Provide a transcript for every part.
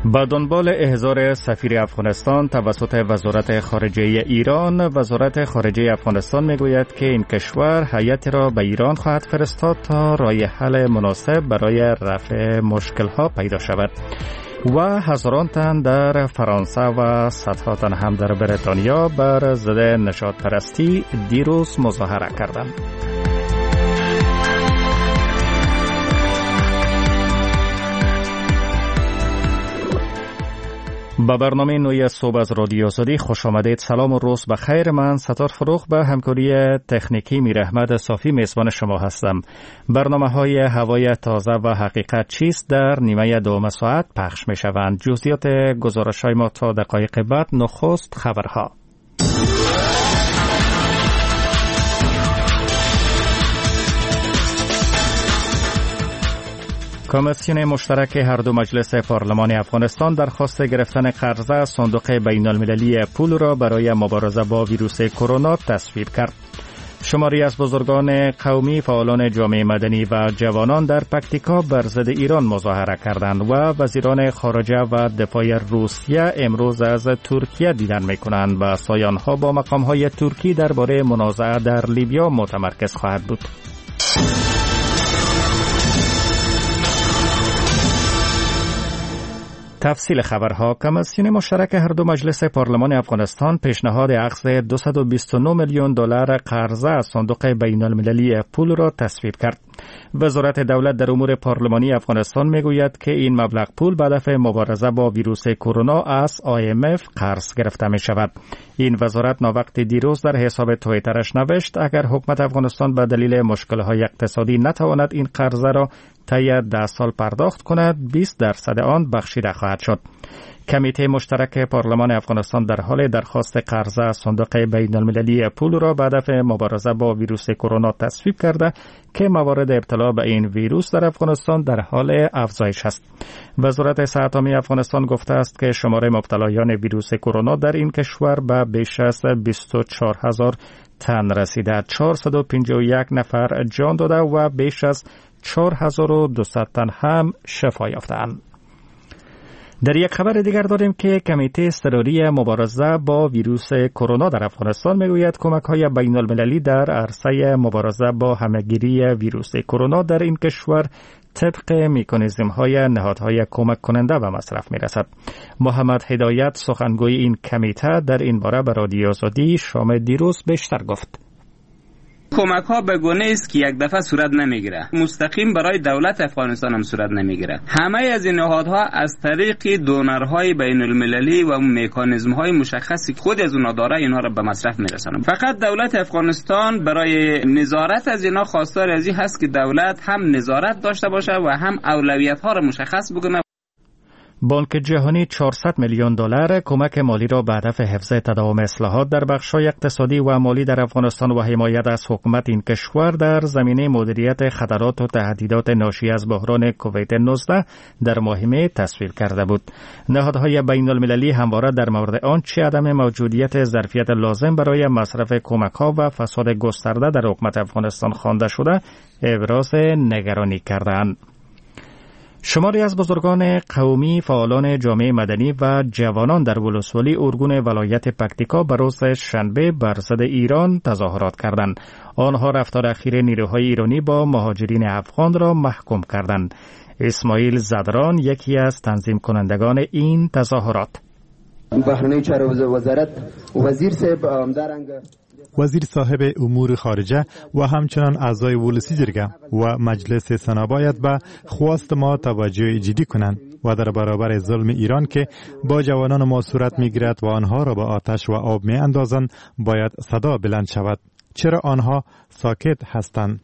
با دنبال احضار سفیر افغانستان توسط وزارت خارجه ایران، وزارت خارجه افغانستان میگوید که این کشور هیئتی را به ایران خواهد فرستاد تا راه حل مناسب برای رفع مشکل‌ها پیدا شود. و هزاران تن در فرانسه و صدها تن هم در بریتانیا بر ضد نژادپرستی دیروز مظاهره کردند. با برنامه نوی صبح از رادیو آزادی خوش آمدید. سلام و روز بخیر. من ستار فروغ به همکاری تکنیکی میر احمد صافی میزبان شما هستم. برنامه‌های هوای تازه و حقیقت چیست در نیمه دوم ساعت پخش میشوند. جزئیات گزارش‌های ما تا دقایق بعد. نخست خبرها. کمیسیون مشترک هر دو مجلس پارلمان افغانستان درخواست گرفتن قرضه از صندوق بین المللی پول را برای مبارزه با ویروس کرونا تصویب کرد. شماری از بزرگان قومی، فعالان جامعه مدنی و جوانان در پکتیکا بر ضد ایران مظاهره کردند و وزیران خارجه و دفاع روسیه امروز از ترکیه دیدن می‌کنند و سایان‌ها با مقام‌های ترکی درباره منازعه در لیبیا متمرکز خواهد بود. تفصیل خبرها. کمیسیون مشترک هر دو مجلس پارلمان افغانستان پیشنهاد اخذ 229 میلیون دلار قرضه از صندوق بین المللی پول را تصویب کرد. وزارت دولت در امور پارلمانی افغانستان میگوید که این مبلغ پول به هدف مبارزه با ویروس کرونا از IMF قرض گرفته می شود. این وزارت ناوقت دیروز در حساب توییترش نوشت اگر حکومت افغانستان به دلیل مشکل‌های اقتصادی نتواند این قرضه را طی 10 سال پرداخت کند، 20% آن بخشیده خواهد شد. کمیته مشترک پارلمان افغانستان در حال درخواست قرضه از صندوق بین المللی پول را به هدف مبارزه با ویروس کرونا تصویب کرده که موارد ابتلا به این ویروس در افغانستان در حال افزایش است. وزارت صحت عامه افغانستان گفته است که شمار مبتلایان ویروس کرونا در این کشور به بیش از 24,000 تن رسیده. 451 نفر جان داده و بیش از 4,200 تن هم شفا یافتند. در یک خبر دیگر داریم که کمیته اضطراری مبارزه با ویروس کرونا در افغانستان میگوید کمک‌های بین المللی در عرصه مبارزه با همه‌گیری ویروس کرونا در این کشور طبق مکانیزم‌های نهادهای کمک کننده به مصرف می‌رسد. محمد هدایت سخنگوی این کمیته در این باره به رادیو آزادی شام دیروز بیشتر گفت. کمک ها به گونه است که یک دفعه صورت نمیگیره، مستقیم برای دولت افغانستان هم صورت نمیگیره. همه از این نهادها از طریق دونرهای بین المللی و مکانیزم های مشخصی خود از اونها داره اینها را به مصرف میرسانه. فقط دولت افغانستان برای نظارت از اینها خواستار از این هست که دولت هم نظارت داشته باشه و هم اولویت ها را مشخص بکنه. بانک جهانی 400 میلیون دلار کمک مالی را به هدف حفظ تداوم اصلاحات در بخش‌های اقتصادی و مالی در افغانستان و حمایت از حکومت این کشور در زمینه مدیریت خطرات و تهدیدات ناشی از بحران کووید 19 در ماه می تصویب کرده بود. نهادهای بین المللی همواره در مورد آنچه عدم موجودیت ظرفیت لازم برای مصرف کمک‌ها و فساد گسترده در حکومت افغانستان خوانده شده ابراز نگرانی کردند. شماری از بزرگان قومی، فعالان جامعه مدنی و جوانان در ولسوالی ارگون ولایت پکتیکا به روز شنبه بر ضد ایران تظاهرات کردند. آنها رفتار اخیر نیروهای ایرانی با مهاجرین افغان را محکوم کردند. اسماعیل زدران یکی از تنظیم کنندگان این تظاهرات. بهرنی چاره وزارت وزیر صاحب امور خارجه و همچنان اعضای ولسی جرگه و مجلس سنا باید به خواست ما توجه جدی کنند و در برابر ظلم ایران که با جوانان ما صورت میگیرد و آنها را به آتش و آب می اندازند باید صدا بلند شود. چرا آنها ساکت هستند؟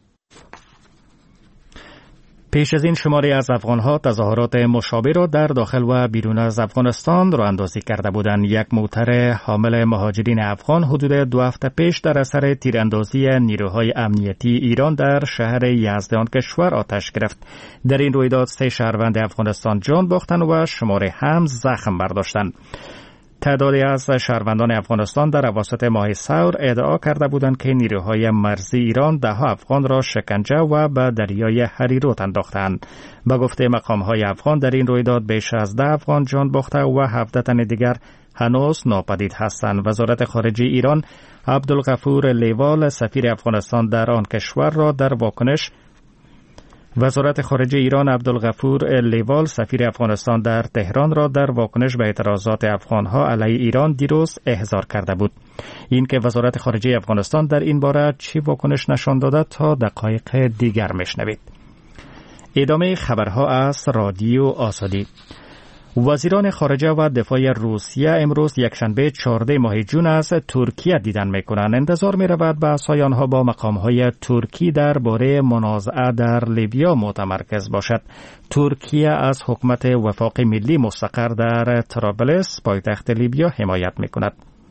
پیش از این شماری از افغانها تظاهرات مشابه را در داخل و بیرون از افغانستان راه اندازی کرده بودند. یک موتر حامل مهاجرین افغان حدود 2 هفته پیش در اثر تیراندازی نیروهای امنیتی ایران در شهر یزد آن کشور آتش گرفت. در این رویداد 3 شهروند افغانستان جان باختند و شماری هم زخم برداشتند. تعدادی از شهروندان افغانستان در اواسط ماه ثور ادعا کرده بودند که نیروهای مرزی ایران 10 افغان را شکنجه و به دریای هریرود انداختند. به گفته مقام‌های افغان در این رویداد بیش از 10 افغان جان باخته و 17 تن دیگر هنوز ناپدید هستند. وزارت خارجه ایران عبدالغفور لیوال سفیر افغانستان در آن کشور را در واکنش وزارت خارجه ایران عبدالغفور لیوال سفیر افغانستان در تهران را در واکنش به اعتراضات افغانها علیه ایران دیروز احضار کرده بود. این که وزارت خارجه افغانستان در این باره چی واکنش نشان داده تا دقایق دیگر میشنوید. ادامه خبرها از رادیو آزادی. وزیران خارجه و دفاع روسیه امروز یکشنبه 14 ماه جون از ترکیه دیدن میکنند. انتظار میرود بحث‌های آنها با مقام‌های ترکی درباره منازعه در لیبیا متمرکز باشد. ترکیه از حکومت وفاق ملی مستقر در طرابلس پایتخت لیبیا حمایت میکند.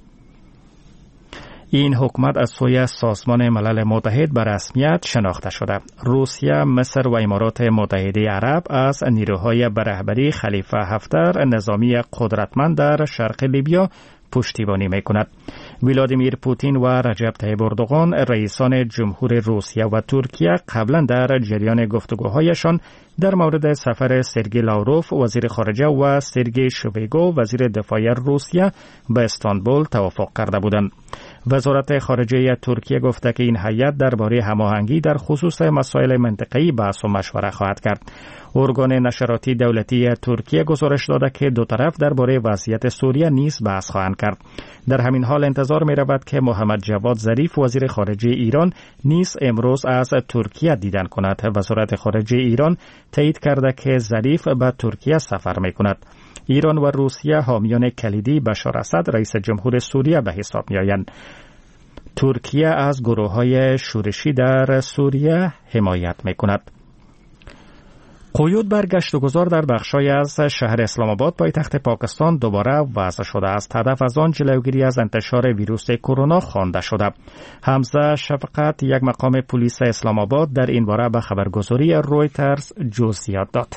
این حکومت از سوی سازمان ملل متحد به رسمیت شناخته شده. روسیه، مصر و امارات متحده عرب از نیروهای به رهبری خلیفه حفتر نظامی قدرتمند در شرق لیبیا پشتیبانی میکند. ولادیمیر پوتین و رجب طیب اردوغان رئیسان جمهور روسیه و ترکیه قبلا در جریان گفتگوهایشان در مورد سفر سرگئی لاوروف وزیر خارجه و سرگئی شویگو وزیر دفاع روسیه به استانبول توافق کرده بودند. وزارت خارجه ترکیه گفته که این هیئت درباره هماهنگی در خصوص مسائل منطقه‌ای بحث و مشوره خواهد کرد. ارگان نشراتی دولتی ترکیه گزارش داده که دو طرف درباره وضعیت سوریه نیز بحث خواهند کرد. در همین حال انتظار می رود که محمد جواد ظریف وزیر خارجه ایران نیز امروز از ترکیه دیدن کند. وزارت خارجه ایران تایید کرده که ظریف به ترکیه سفر می کند. ایران و روسیه حامیان کلیدی بشار اسد رئیس جمهور سوریه به حساب می آیند. ترکیه از گروه‌های شورشی در سوریه حمایت می کند. قیود بر گشت و گذار در بخش‌های از شهر اسلام آباد پایتخت پاکستان دوباره وضع شده است. هدف از آن جلوگیری از انتشار ویروس کرونا خوانده شده. حمزه شفقت یک مقام پلیس اسلام آباد در این باره به خبرگزاری رویترز جزئیات داد.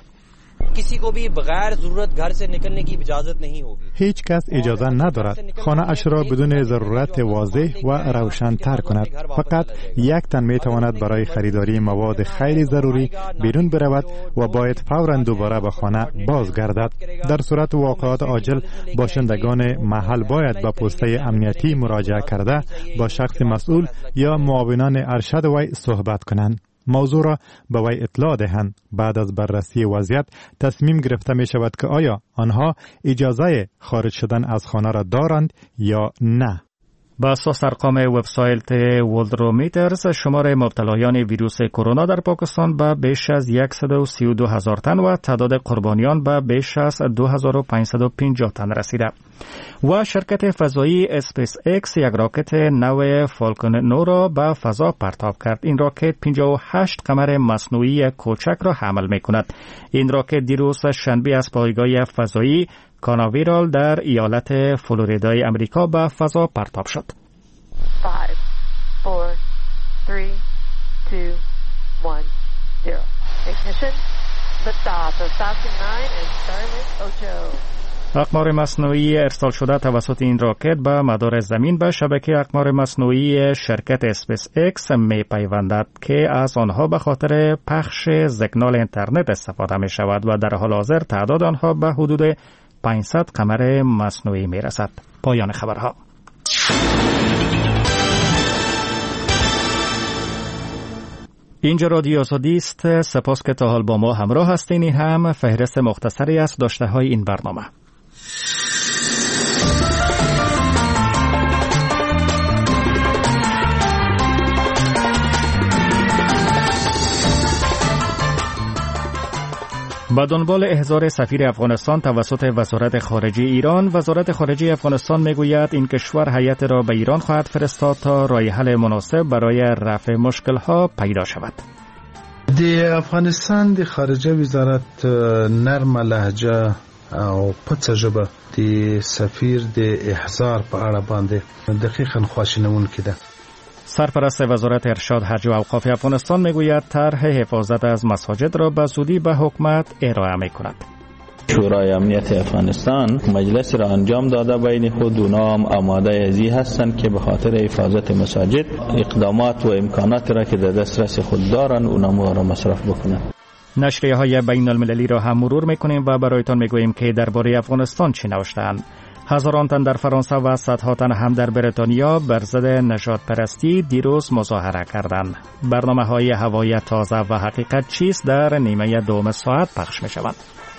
هیچ کس اجازه ندارد خانه اش را بدون ضرورت واضح و روشن تر کند. فقط یک تن می تواند برای خریداری مواد خیلی ضروری بیرون برود و باید فوراً دوباره به خانه بازگردد. در صورت واقعات عاجل باشندگان محل باید به پسته امنیتی مراجعه کرده با شخص مسئول یا معاونان ارشد وی صحبت کنند. موضوع را به وی اطلاع دهند. بعد از بررسی وضعیت تصمیم گرفته می شود که آیا آنها اجازه خارج شدن از خانه را دارند یا نه. با اساس ارقام وبسایت ورلدرومیترز شمار مبتلایان ویروس کرونا در پاکستان به بیش از 132,000 تن و تعداد قربانیان به بیش از 2,550 تن رسیده. و شرکت فضایی اسپیس اکس یک راکت نو فالکون 9 را به فضا پرتاب کرد. این راکت 58 قمر مصنوعی کوچک را حمل می کند. این راکت دیروز شنبه از پایگاه فضایی کاناویرال در ایالت فلوریدای امریکا به فضا پرتاب شد. 5 4 3 2 1 0 Ignition. Liftoff of Falcon 9 and Starlink 8. اقمار مصنوعی ارسال شده توسط این راکت به مدار زمین به شبکه اقمار مصنوعی شرکت اسپیس اکس می پیوندد که از آنها به خاطر پخش سیگنال اینترنت استفاده می شود و در حال حاضر تعداد آنها به حدود 500 قمر مصنوعی می رسد. پایان خبرها. اینجا رادیو آزادی است. سپاس که تا حال با ما همراه هستین. این هم فهرست مختصری از داشته های این برنامه. با دنبال احضار سفیر افغانستان توسط وزارت خارجه ایران، وزارت خارجه افغانستان میگوید این کشور هیئت را به ایران خواهد فرستاد تا راه حل مناسب برای رفع مشکل‌ها پیدا شود. د افغانستان د خارجه وزارت نرمه لهجه او پڅه ژبه د سفیر د احضار په اړه باندې دقیقاً خواشینونکې ده. سرپرست وزارت ارشاد حج و اوقاف افغانستان میگوید طرح حفاظت از مساجد را به زودی به حکومت ارائه میکند. شورای امنیت افغانستان مجلس را انجام داده بین خود، اونا هم آماده ازی هستند که به خاطر حفاظت مساجد اقدامات و امکانات را که در دسترس خود دارن اونا را مصرف بکنن. نشریه‌های بین المللی را هم مرور میکنیم و برایتان میگوییم که درباره افغانستان چی نوشته‌اند. هزاران تن در فرانسه و صدها تن هم در بریتانیا بر ضد نژاد پرستی دیروز مظاهره کردند. برنامه‌های هوایی تازه و حقیقت چیست در نیمه دوم ساعت پخش می‌شوند.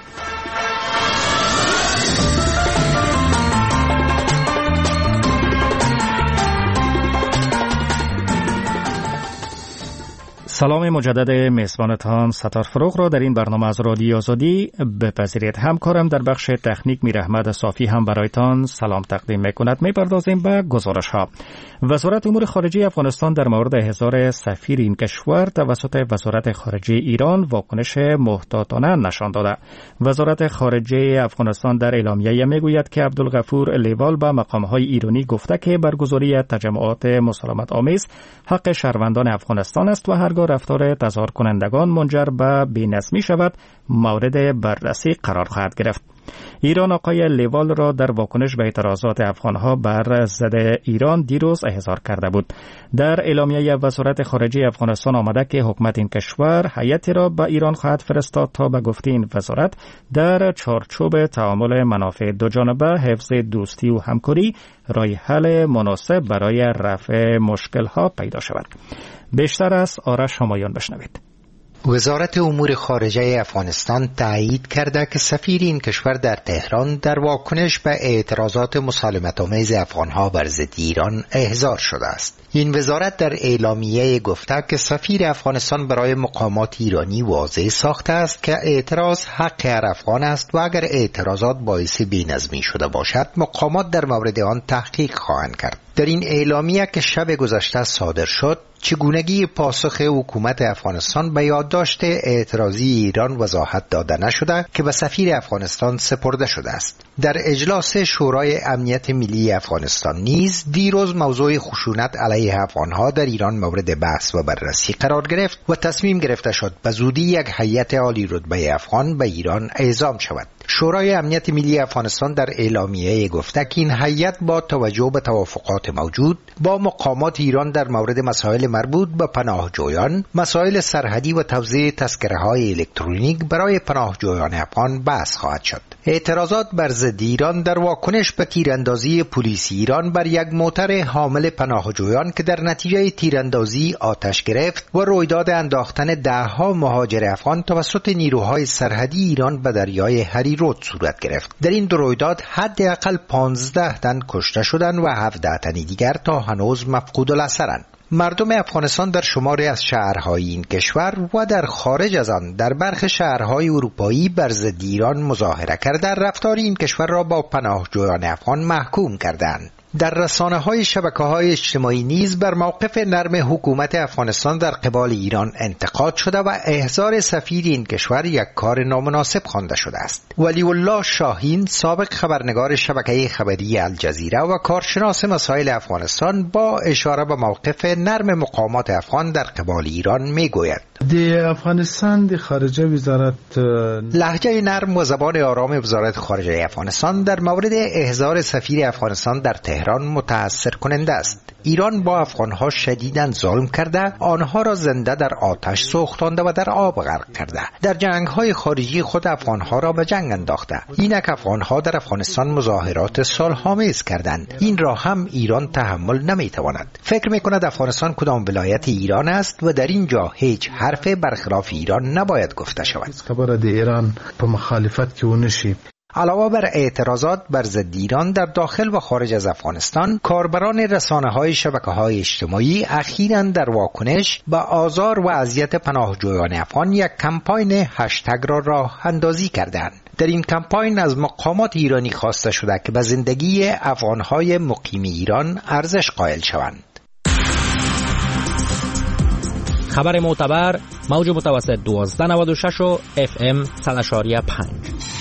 سلام مجدد میزبانتان ستار فروغ را در این برنامه از رادیو آزادی بپذیرید. همکارم در بخش تکنیک میر احمد صافی هم برایتان سلام تقدیم میکند. میپردازیم به گزارش ها. وزارت امور خارجه افغانستان در مورد احضار سفیر این کشور توسط وزارت خارجه ایران واکنش محتاطانه نشان داده. وزارت خارجه افغانستان در اعلامیه میگوید که عبدالغفور لیوال به مقامهای ایرانی گفته که برگزاری تجمعات مسالمت آمیز حق شهروندان افغانستان است و هرگاه رفتار تظاهر کنندگان منجر به بی‌نظمی شود مورد بررسی قرار خواهد گرفت. ایران آقای لیوال را در واکنش به اعتراضات افغانها بر ضد ایران دیروز احضار کرده بود. در اعلامیه وزارت خارجه افغانستان آمده که حکومت این کشور هیئتی را به ایران خواهد فرستاد تا به گفته این وزارت در چارچوب تعامل منافع دو جانبه حفظ دوستی و همکاری راه حل مناسب برای رفع مشکل‌ها پیدا شود. بیشتر از آرش همایان بشنوید. وزارت امور خارجه افغانستان تایید کرده که سفیر این کشور در تهران در واکنش به اعتراضات مسالمت‌آمیز افغانها بر ضد ایران احضار شده است. این وزارت در اعلامیه گفته که سفیر افغانستان برای مقامات ایرانی واضح ساخته است که اعتراض حق هر افغان است و اگر اعتراضات باعث بی‌نظمی شده باشد مقامات در مورد آن تحقیق خواهند کرد. در این اعلامیه که شب گذشته صادر شد چگونگی پاسخ حکومت افغانستان به یادداشت اعتراضی ایران وضاحت داده نشده که به سفیر افغانستان سپرده شده است. در اجلاس شورای امنیت ملی افغانستان نیز دیروز موضوع خشونت علیه افغانها در ایران مورد بحث و بررسی قرار گرفت و تصمیم گرفته شد به زودی یک هیئت عالی رتبه افغان به ایران اعزام شود. شورای امنیت ملی افغانستان در اعلامیه گفته که این هیئت با توجه به توافقات موجود با مقامات ایران در مورد مسائل مربوط به پناهجویان، مسائل سرحدی و توزیع تذکره‌های الکترونیک برای پناهجویان افغان بحث خواهد شد. اعتراضات بر ضد ایران در واکنش به تیراندازی پلیس ایران بر یک موتر حامل پناهجویان که در نتیجه تیراندازی آتش گرفت و رویداد انداختن ده‌ها مهاجر افغان توسط نیروهای سرحدی ایران به دریای هریرود صورت گرفت. در این دو رویداد حداقل 15 تن کشته شدند و 17 تن دیگر تا هنوز مفقود الاثرند. مردم افغانستان در شماری از شهرهای این کشور و در خارج از آن در برخی شهرهای اروپایی بر ضد ایران مظاهره کرده رفتار این کشور را با پناهجویان افغان محکوم کردند. در رسانه‌های شبکه‌های اجتماعی نیز بر موقف نرم حکومت افغانستان در قبال ایران انتقاد شده و احضار سفیر این کشور یک کار نامناسب خوانده شده است. ولی الله شاهین سابق خبرنگار شبکه خبری الجزیره و کارشناس مسائل افغانستان با اشاره به موقف نرم مقامات افغان در قبال ایران میگوید: افغانستان د خارجه وزارت لهجه نرم و زبان آرام وزارت خارجه افغانستان در مورد احضار سفیر افغانستان در تهران متأثر کننده است. ایران با افغانها شدیداً ظلم کرده، آنها را زنده در آتش سوختانده و در آب غرق کرده. در جنگ‌های خارجی خود افغانها را به جنگ انداخته. اینک افغانها در افغانستان مظاهرات صلح‌آمیز کردند. این را هم ایران تحمل نمی‌تواند. فکر می‌کند افغانستان کدام ولایت ایران است و در اینجا هیچ حرف برخلاف ایران نباید گفته شود. خبر د ایران په مخالفت کې ونشي. علاوه بر اعتراضات بر ضد ایران در داخل و خارج از افغانستان، کاربران رسانه‌های شبکه‌های اجتماعی اخیراً در واکنش به آزار و اذیت پناهجویان افغان یک کمپاین هشتگ را راه اندازی کردند. در این کمپاین از مقامات ایرانی خواسته شده که به زندگی افغان‌های مقیم ایران ارزش قائل شوند. خبر معتبر موج متوسط 1296 و FM 100.5.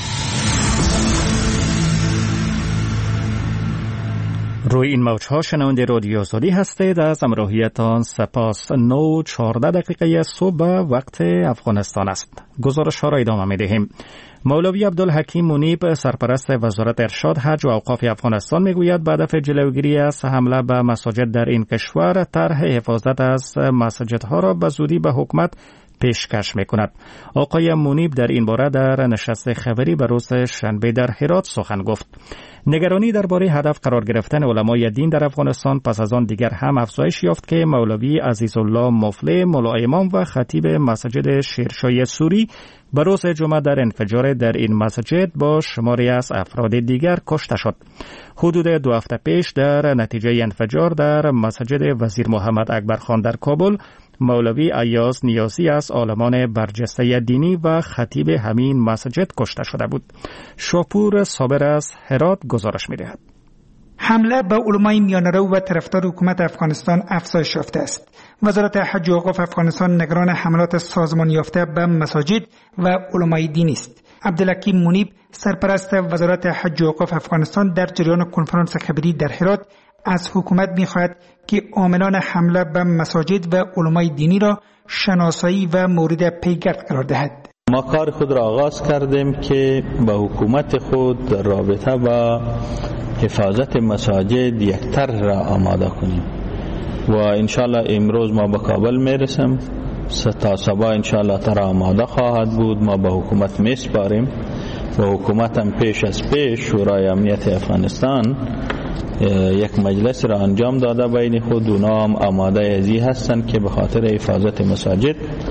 روی این موجها شنونده رادیو آزادی هستید. از همراهیتان سپاس. 9:14 صبح وقت افغانستان است. گزارش ها را ادامه می دهیم. مولوی عبدالحکیم منیب سرپرست وزارت ارشاد حج و اوقاف افغانستان میگوید به هدف جلوگیری از حمله به مساجد در این کشور طرح حفاظت از مساجدها را به زودی به حکومت پیشکش میکند. آقای منیب در این باره در نشست خبری به روز شنبه در هرات سخن گفت. نگرانی درباره هدف قرار گرفتن علمای دین در افغانستان پس از آن دیگر هم افزایش یافت که مولوی عزیزالله مفلح ملا امام و خطیب مسجد شیرشاه سوری به روز جمعه در انفجار در این مسجد با شماری از افراد دیگر کشته شد. حدود 2 هفته پیش در نتیجه انفجار در مسجد وزیر محمد اکبر خان در کابل مولوی ایاز نیازی از عالمان برجسته دینی و خطیب همین مسجد کشته شده بود. شاپور صابر از هرات گزارش می‌دهد. حمله به علمای میانه‌رو و طرفدار حکومت افغانستان افزایش یافته است. وزارت حج و اوقاف افغانستان نگران حملات سازمان یافته به مساجد و علمای دینی است. عبدالحکیم منیب سرپرست وزارت حج و اوقاف افغانستان در جریان کنفرانس خبری در هرات از حکومت می‌خواهد که عاملان حمله به مساجد و علمای دینی را شناسایی و مورد پیگرد قرار دهد. ما کار خود را آغاز کردیم که با حکومت خود در رابطه با حفاظت مساجد یک طرح را آماده کنیم و انشالله امروز ما به کابل میرسیم. تا صبح انشالله طرح آماده خواهد بود. ما به حکومت میسپاریم و حکومت هم پیش از پیش شورای امنیت افغانستان یک مجلس را انجام داده بین خود. اونا هم آماده ازی هستند که به خاطر حفاظت مساجد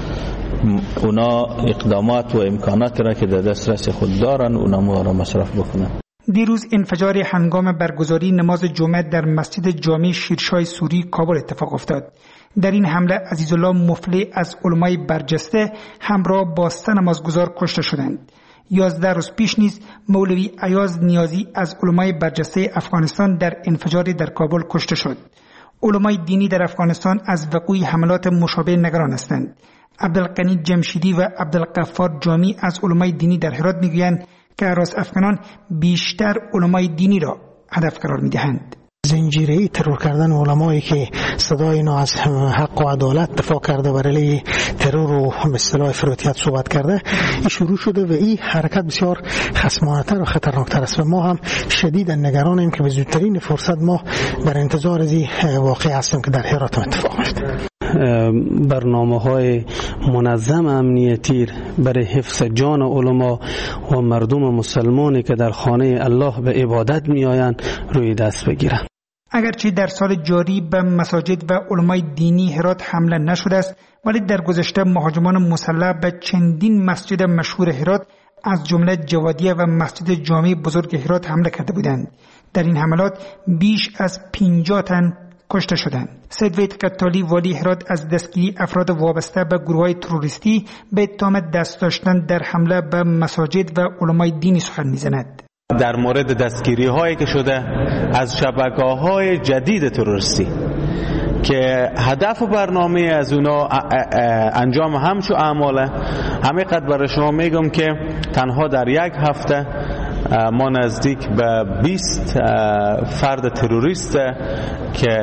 اونا اقدامات و امکانات را که در دسترس خود دارن اونا را مصرف بکنن. دیروز انفجار هنگام برگزاری نماز جمعه در مسجد جامع شیرشاه سوری کابل اتفاق افتاد. در این حمله عزیزالله مفلح از علمای برجسته همراه با 3 نمازگزار کشته شدند. 11 روز پیش نیز مولوی ایاز نیازی از علمای برجسته افغانستان در انفجاری در کابل کشته شد. علمای دینی در افغانستان از وقوع حملات مشابه نگران هستند. عبدالغنی جمشیدی و عبدالغفار جامی از علمای دینی در هرات میگویند که هراس افغانان بیشتر علمای دینی را هدف قرار میدهند. زنجیره‌ای ترور کردن علمایی که صدای اینا از حق و عدالت دفاع کرده و علیه ترور و به اصطلاح افراطیت صحبت کرده این شروع شده و این حرکت بسیار خصمانه‌تر و خطرناکتر است و ما هم شدیدا نگرانیم که به زودترین فرصت ما بر انتظار از این واقعه هستیم که در هرات اتفاق میفته. برنامه‌های منظم امنیتی برای حفظ جان علما و مردم مسلمانی که در خانه الله به عبادت میآیند روی دست بگیرند. اگرچه در سال جاری به مساجد و علمای دینی هرات حمله نشده است، ولی در گذشته مهاجمان مسلح به چندین مسجد مشهور هرات از جمله جوادیه و مسجد جامع بزرگ هرات حمله کرده بودند. در این حملات بیش از 50 تن کشته شدند. سید وحید قتالی والی هرات از دستگیری افراد وابسته به گروه‌های تروریستی به اتهام دست داشتن در حمله به مساجد و علمای دینی سخن می‌زند. در مورد دستگیری هایی که شده از شبکه‌های جدید تروریستی که هدف و برنامه از اونا انجام همچو اعماله، همینقدر برای شما میگم که تنها در یک هفته ما نزدیک به 20 فرد تروریست که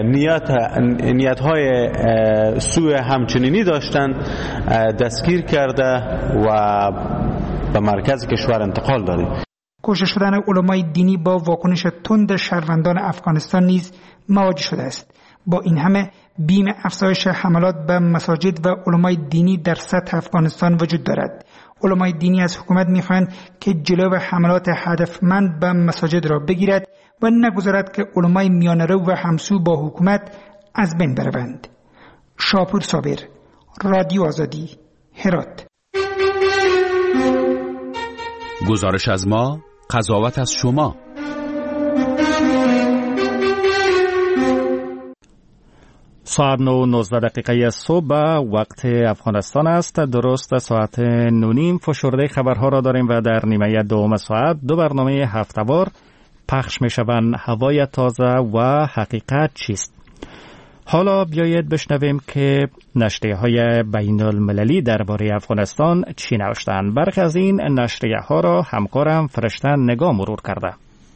نیت‌های سوء همچنینی داشتن دستگیر کرده و به مرکز کشور انتقال دادیم. کشته شدن علمای دینی با واکنش تند شهروندان افغانستان نیز مواجه شده است. با این همه بیم افزایش حملات به مساجد و علمای دینی در سطح افغانستان وجود دارد. علمای دینی از حکومت می‌خواهند که جلو حملات هدفمند به مساجد را بگیرد و نگذارد که علمای میانه‌رو و همسو با حکومت از بین بروند. شاپور صابر، رادیو آزادی، هرات. گزارش از ما، قضاوت از شما. ساعت 9:19 صبح وقت افغانستان است. درست ساعت 9:30 فشرده خبرها را داریم و در نیمه دوم ساعت 2 برنامه هفته‌وار پخش می‌شوند. هوای تازه و حقیقت چیست؟ حالا بیایید بشنویم که نشریه‌های بین‌المللی درباره افغانستان چی نوشتند. برخی از این نشریه‌ها را همکارم فرشته نگاه مرور کرده.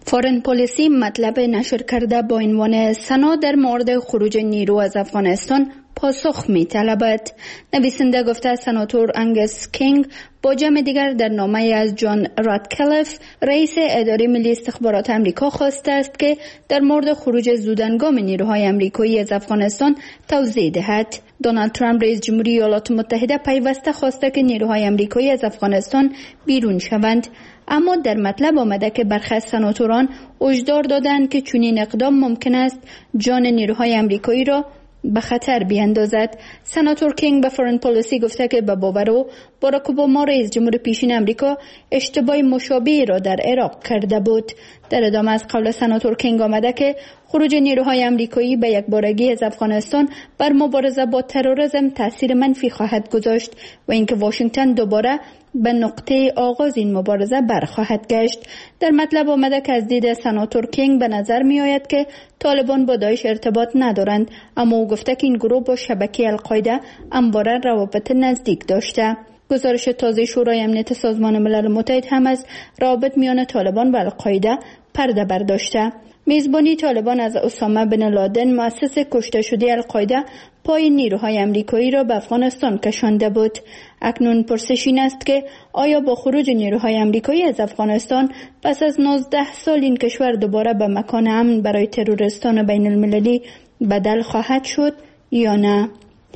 فارن پالیسی مطلب نشر کرده با عنوان سنا در مورد خروج نیرو از افغانستان پاسخ می طلبد. نویسنده گفته سناتور انگس کینگ با جمع دیگر در نامه از جان راتکلیف رئیس اداره ملی استخبارات امریکا خواسته است که در مورد خروج زودهنگام نیروهای امریکایی از افغانستان توضیح دهد. دونالد ترامپ رئیس جمهوری ایالات متحده پیوسته خواسته که نیروهای امریکایی از افغانستان بیرون شوند، اما در مطلب آمده که برخی از سناتوران هشدار دادند که چنین اقدام ممکن است جان نیروهای امریکایی را به خطر بیاندازد. سناتور کینگ به فارن پالیسی گفته که به باور او باراک اوباما رئیس جمهور پیشین امریکا اشتباه مشابهی را در عراق کرده بود. در ادامه از قول سناتور کینگ آمده که خروج نیروهای امریکایی به یک بارگی از افغانستان بر مبارزه با تروریسم تاثیر منفی خواهد گذاشت و اینکه واشنگتن دوباره به نقطه آغاز این مبارزه برخواهد گشت. در مطلب آمده که از دید سناتور کینگ به نظر می آید که طالبان با داعش ارتباط ندارند، اما او گفته که این گروه با شبکه القاعده همواره روابط نزدیک داشته. گزارش تازه شورای امنیت سازمان ملل متحد هم از روابط میان طالبان و القاعده پرده برداشته. میزبانی طالبان از اسامه بن لادن مؤسس کشته شده القاعده پای نیروهای امریکایی را به افغانستان کشانده بود. اکنون پرسش این است که آیا با خروج نیروهای امریکایی از افغانستان پس از 19 سال این کشور دوباره به مکان امن برای تروریستان بین المللی بدل خواهد شد یا نه؟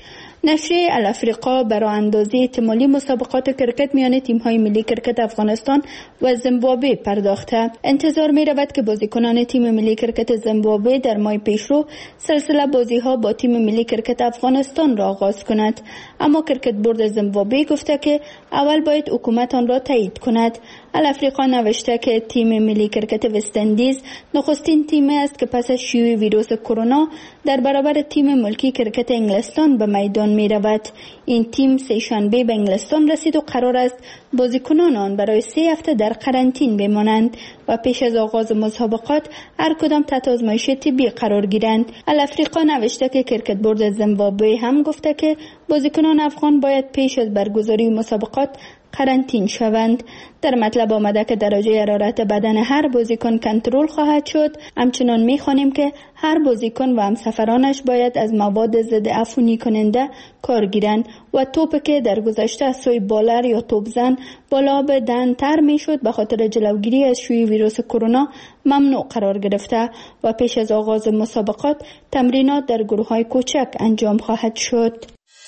نشریه الافریقا برای اندازه احتمالی مسابقات کرکت میان تیم‌های ملی کرکت افغانستان و زیمبابوه پرداخته. انتظار می‌رود که بازیکنان تیم ملی کرکت زیمبابوه در ماه پیشرو سلسله بازی‌ها با تیم ملی کرکت افغانستان را آغاز کند، اما کرکت بورد زیمبابوه گفته که اول باید حکومت آن را تایید کند. الافریقا نوشته که تیم ملی کرکت وست اندیز نخستین تیمی است که پس از شیوع ویروس کرونا در برابر تیم ملکی کرکت انگلستان به میدان می رود. این تیم سه‌شنبه به انگلستان رسید و قرار است بازیکنان آن برای 3 هفته در قرنطینه بمانند و پیش از آغاز مسابقات هر کدام تحت آزمایش طبی قرار گیرند. الافریقا نوشته که کرکت بورد زیمبابوه هم گفته که بازیکنان افغان باید پیش از برگزاری مسابقات قرنطینه شوند. در مطلب آمده که درجه حرارت بدن هر بازیکن کنترل خواهد شد. همچنان می‌خوانیم که هر بازیکن و همسفرانش باید از مواد ضد عفونی کننده کار گیرند و توپی که در گذشته از سوی بالر یا توپزن بالا به دهن تر میشد به خاطر جلوگیری از شیوع ویروس کرونا ممنوع قرار گرفته و پیش از آغاز مسابقات تمرینات در گروه‌های کوچک انجام خواهد شد.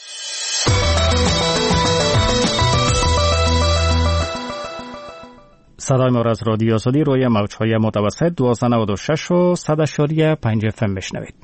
صدای ما را از رادیو آزادی روی موج‌های متوسط 1296 و 100.5 FM میشنوید.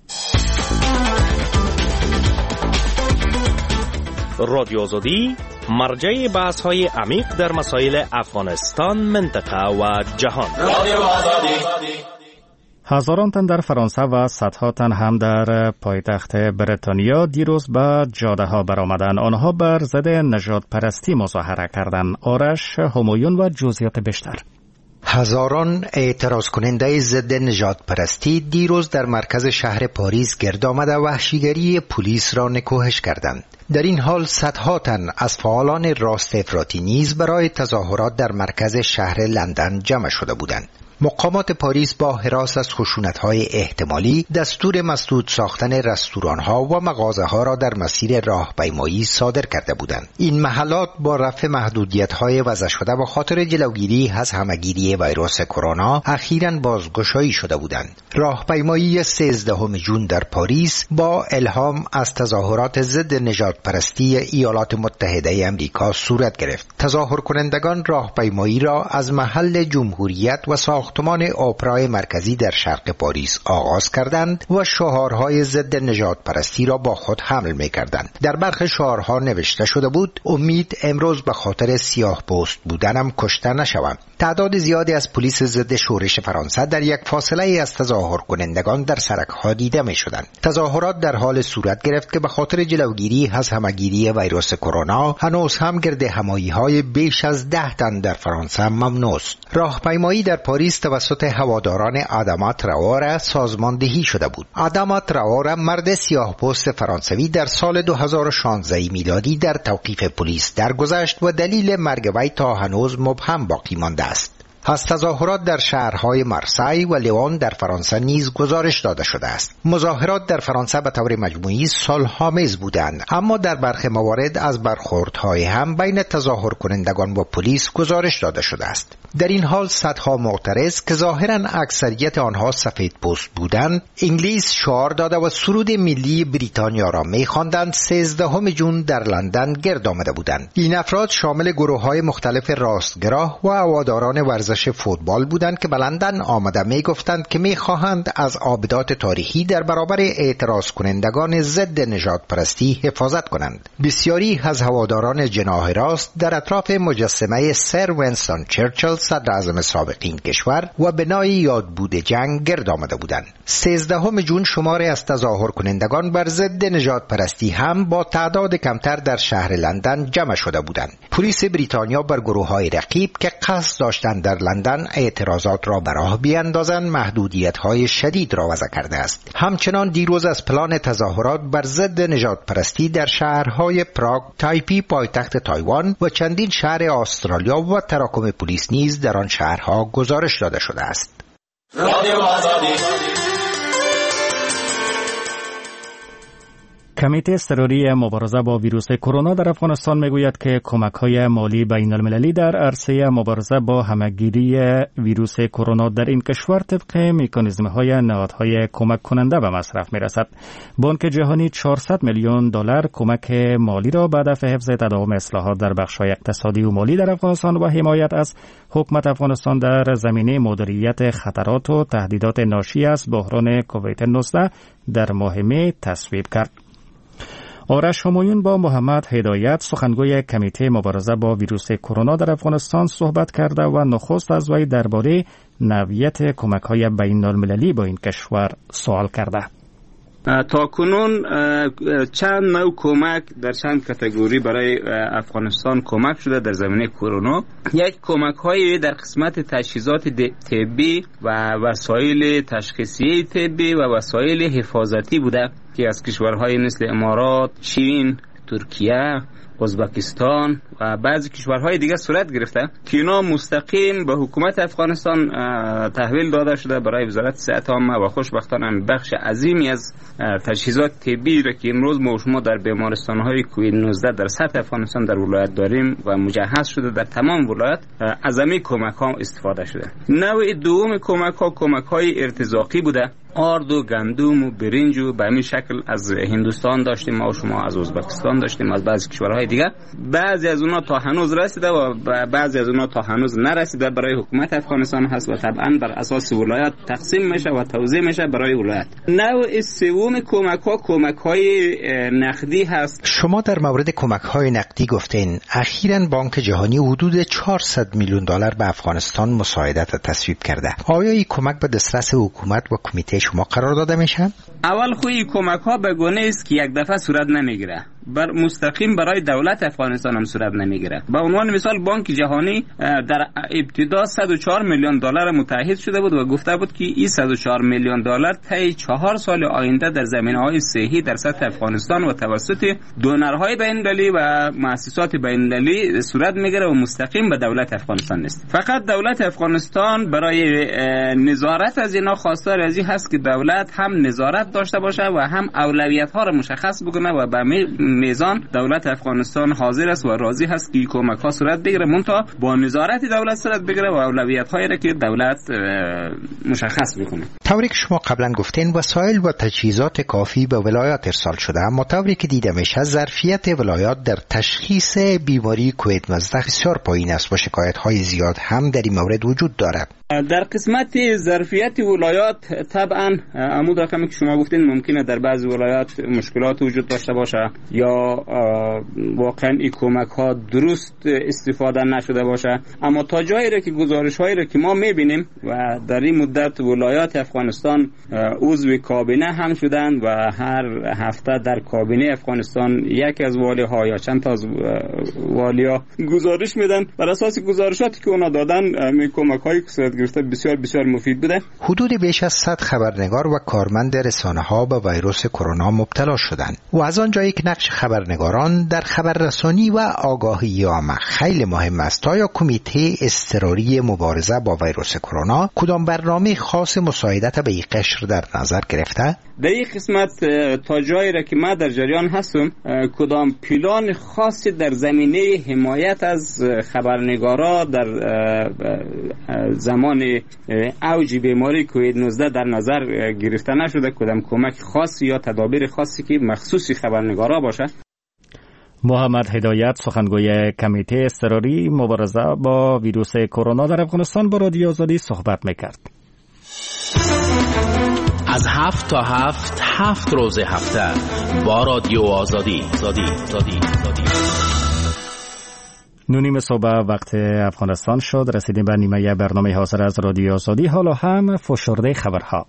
رادیو آزادی مرجع بحث‌های عمیق در مسائل افغانستان، منطقه و جهان. رادیو آزادی. هزاران تن در فرانسه و صدها تن هم در پایتخت بریتانیا دیروز به جاده ها برآمدند. آنها بر ضد نژاد پرستی مظاهره کردند. آرش همایون و جزئیات بیشتر. هزاران اعتراض کننده ضد نژاد پرستی دیروز در مرکز شهر پاریس گرد آمده وحشیگری پلیس را نکوهش کردند. در این حال صدها تن از فعالان راست افراطی نیز برای تظاهرات در مرکز شهر لندن جمع شده بودند. مقامات پاریس با هراس از خشونت‌های احتمالی دستور مسدود ساختن رستوران‌ها و مغازه‌ها را در مسیر راهپیمایی صادر کرده بودند. این محلات با رفع محدودیت‌های وضع شده به خاطر جلوگیری از همه‌گیری ویروس کرونا اخیراً بازگشایی شده بودند. راهپیمایی 13 جون در پاریس با الهام از تظاهرات ضد نژادپرستی ایالات متحده آمریکا صورت گرفت. تظاهر کنندگان راهپیمایی را از محل جمهوریت و ساختمان اپرای مرکزی در شرق پاریس آغاز کردند و شعارهای ضد نژادپرستی را با خود حمل می‌کردند. در برخی شعارها نوشته شده بود: امید امروز به خاطر سیاه پوست بودنم کشته نشوم. تعداد زیادی از پلیس ضد شورش فرانسه در یک فاصله از تظاهر کنندگان در سرک‌ها دیده می‌شدند. تظاهرات در حال صورت گرفت که به خاطر جلوگیری از همه‌گیری ویروس کرونا هنوز هم گرد همایی‌های بیش از 10 تن در فرانسه ممنوع است. راهپیمایی در پاریس توسط هواداران آداما تراوره سازماندهی شده بود. آداما تراوره مرد سیاه‌پوست فرانسوی در سال 2016 میلادی در توقیف پلیس درگذشت و دلیل مرگ وی تا هنوز مبهم باقی مانده است. از تظاهرات در شهرهای مارسی و لیون در فرانسه نیز گزارش داده شده است. مظاهرات در فرانسه به طور مجموعی صلح‌آمیز بودند، اما در برخی موارد از برخوردهای هم بین تظاهر کنندگان و پلیس گزارش داده شده است. در این حال صدها معترض که ظاهراً اکثریت آنها سفید پوست بودند، انگلیس شعار داده و سرود ملی بریتانیا را می‌خواندند. 13 جون در لندن گرد آمده بودند. این افراد شامل گروه‌های مختلف راستگرا و هواداران ورزش فوتبال بودند که به لندن آمده می‌گفتند که می‌خواهند از آبدات تاریخی در برابر اعتراض کنندگان ضد نژاد پرستی حفاظت کنند. بسیاری از هواداران جناح راست در اطراف مجسمه سر ونستون چرچیل صدر اعظم سابق این کشور و بنای یادبود جنگ گرد آمده بودند. 13 جون شماری از تظاهر کنندگان بر ضد نژاد پرستی هم با تعداد کمتر در شهر لندن جمع شده بودند. پلیس بریتانیا بر گروه‌های رقیب که قصد داشتند در لندن اعتراضات را به راه بیاندازند محدودیت‌های شدید را وضع کرده است. همچنان دیروز از پلان تظاهرات بر ضد نژاد پرستی در شهرهای پراگ، تایپی پایتخت تایوان و چندین شهر استرالیا و تراکم پلیس نیز در آن شهرها گزارش داده شده است. کمیته اضطراری مبارزه با ویروس کرونا در افغانستان میگوید که کمک‌های مالی بین المللی در عرصه مبارزه با همه‌گیری ویروس کرونا در این کشور طبق مکانیزم‌های نهادهای کمک کننده به مصرف می‌رسد. بانک جهانی 400 میلیون دلار کمک مالی را به هدف حفظ تداوم اصلاحات در بخش‌های اقتصادی و مالی در افغانستان و حمایت از حکومت افغانستان در زمینه مدیریت خطرات و تهدیدات ناشی از بحران کووید 19 در ماه می تصویب کرد. آرش همایون با محمد هدایت سخنگوی کمیته مبارزه با ویروس کرونا در افغانستان صحبت کرده و نخست از وی درباره نوعیت کمک‌های بین‌المللی با این کشور سوال کرده. تا کنون چند نوع کمک در چند کاتگوری برای افغانستان کمک شده در زمینه کرونا. یک کمک های در قسمت تجهیزات طبی و وسایل تشخیصی طبی و وسایل حفاظتی بوده که از کشورهای مثل امارات، چین، ترکیه، ازبکستان و بعضی کشورهای دیگه صورت گرفته که اینا مستقیم به حکومت افغانستان تحویل داده شده برای وزارت صحت عامه و خوشبختانه بخش عظیمی از تجهیزات طبی را که امروز ما و شما در بیمارستان‌های کووید 19 در سطح افغانستان در ولایت داریم و مجهز شده در تمام ولایت، از همین کمک‌ها استفاده شده. نوع دوم کمک‌ها کمک‌های ارتزاقی بوده. آرد و گندم و برنج و به همین شکل از هندوستان داشتیم ما و شما، از ازبکستان داشتیم، از بعضی کشورهای دیگه. بعضی از اونها تا هنوز رسیده و بعضی از اونها تا هنوز نرسیده برای حکومت افغانستان هست و طبعا بر اساس ولایت تقسیم میشه و توزیع میشه برای ولایت. نوع سوم کمک‌ها کمک‌های نقدی هست. شما در مورد کمک‌های نقدی گفتین اخیراً بانک جهانی حدود 400 میلیون دلار به افغانستان مساعدت تصویب کرده. آیا این کمک به دسترس حکومت و کمیته شما قرار داده میشن؟ اول خوی کمک‌ها به گونه است که یک دفعه صورت نمیگیره، بر مستقیم برای دولت افغانستان هم صورت نمیگیره. به عنوان مثال بانک جهانی در ابتدا 104 میلیون دلار متعهد شده بود و گفته بود که این 104 میلیون دلار طی 4 سال آینده در زمینه‌های صحی در سطح افغانستان و توسط دونرهای بین‌المللی و مؤسسات بین‌المللی صورت میگیره و مستقیم به دولت افغانستان نیست. فقط دولت افغانستان برای نظارت از اینا خواستار از این هست که دولت هم نظارت داشته باشه و هم اولویت‌ها را مشخص بکنه و به میزان دولت افغانستان حاضر است و راضی هست که کمک‌ها صورت بگیره، منتها با نظارت دولت صورت بگیره و اولویت‌هایی را که دولت مشخص بکنه. طوری که شما قبلا گفتین وسایل و تجهیزات کافی به ولایات ارسال شده، اما طوری که دیده میشه ظرفیت ولایات در تشخیص بیماری کووید 19 بسیار پایین است و شکایت‌های زیاد هم در این مورد وجود دارد. در قسمت ظرفیت ولایات طبعا عمود رقمی که شما گفتین ممکنه در بعضی ولایات مشکلات وجود داشته باشه یا واقعا این کمک ها درست استفاده نشده باشه، اما تا جایی را که گزارش هایی را که ما میبینیم و در این مدت ولایات افغانستان عضو کابینه هم شدن و هر هفته در کابینه افغانستان یکی از والی ها یا چند تا از والی ها گزارش میدن، بر اساس گزارشاتی که اونا دادن کمک هایی که صورت گرفته بسیار بسیار مفید بوده. حدود بیش از 100 خبرنگار و کارمند رسانه‌ها به ویروس کرونا مبتلا شدند و از آنجایی که نقش خبرنگاران در خبررسانی و آگاهی عامه خیلی مهم است، تا یا کمیته اضطراری مبارزه با ویروس کرونا کدام برنامه خاص مساعدت به این قشر در نظر گرفته؟ در این قسمت تا جایی را که من در جریان هستم کدام پلان خاصی در زمینه حمایت از خبرنگارا در زمان اوج بیماری کووید 19 در نظر گرفته نشده. کدام کمک خاصی یا تدابیر خاصی که مخصوص خبرنگارا باشه؟ محمد هدایت، سخنگوی کمیته اضطراری مبارزه با ویروس کرونا در افغانستان، با رادیو آزادی صحبت میکرد. از 7 تا 7 روز هفته با رادیو آزادی. 9:30 صبح وقت افغانستان شد. رسیدیم به نیمه برنامه حاضر از رادیو آزادی. حالا هم فشرده خبرها.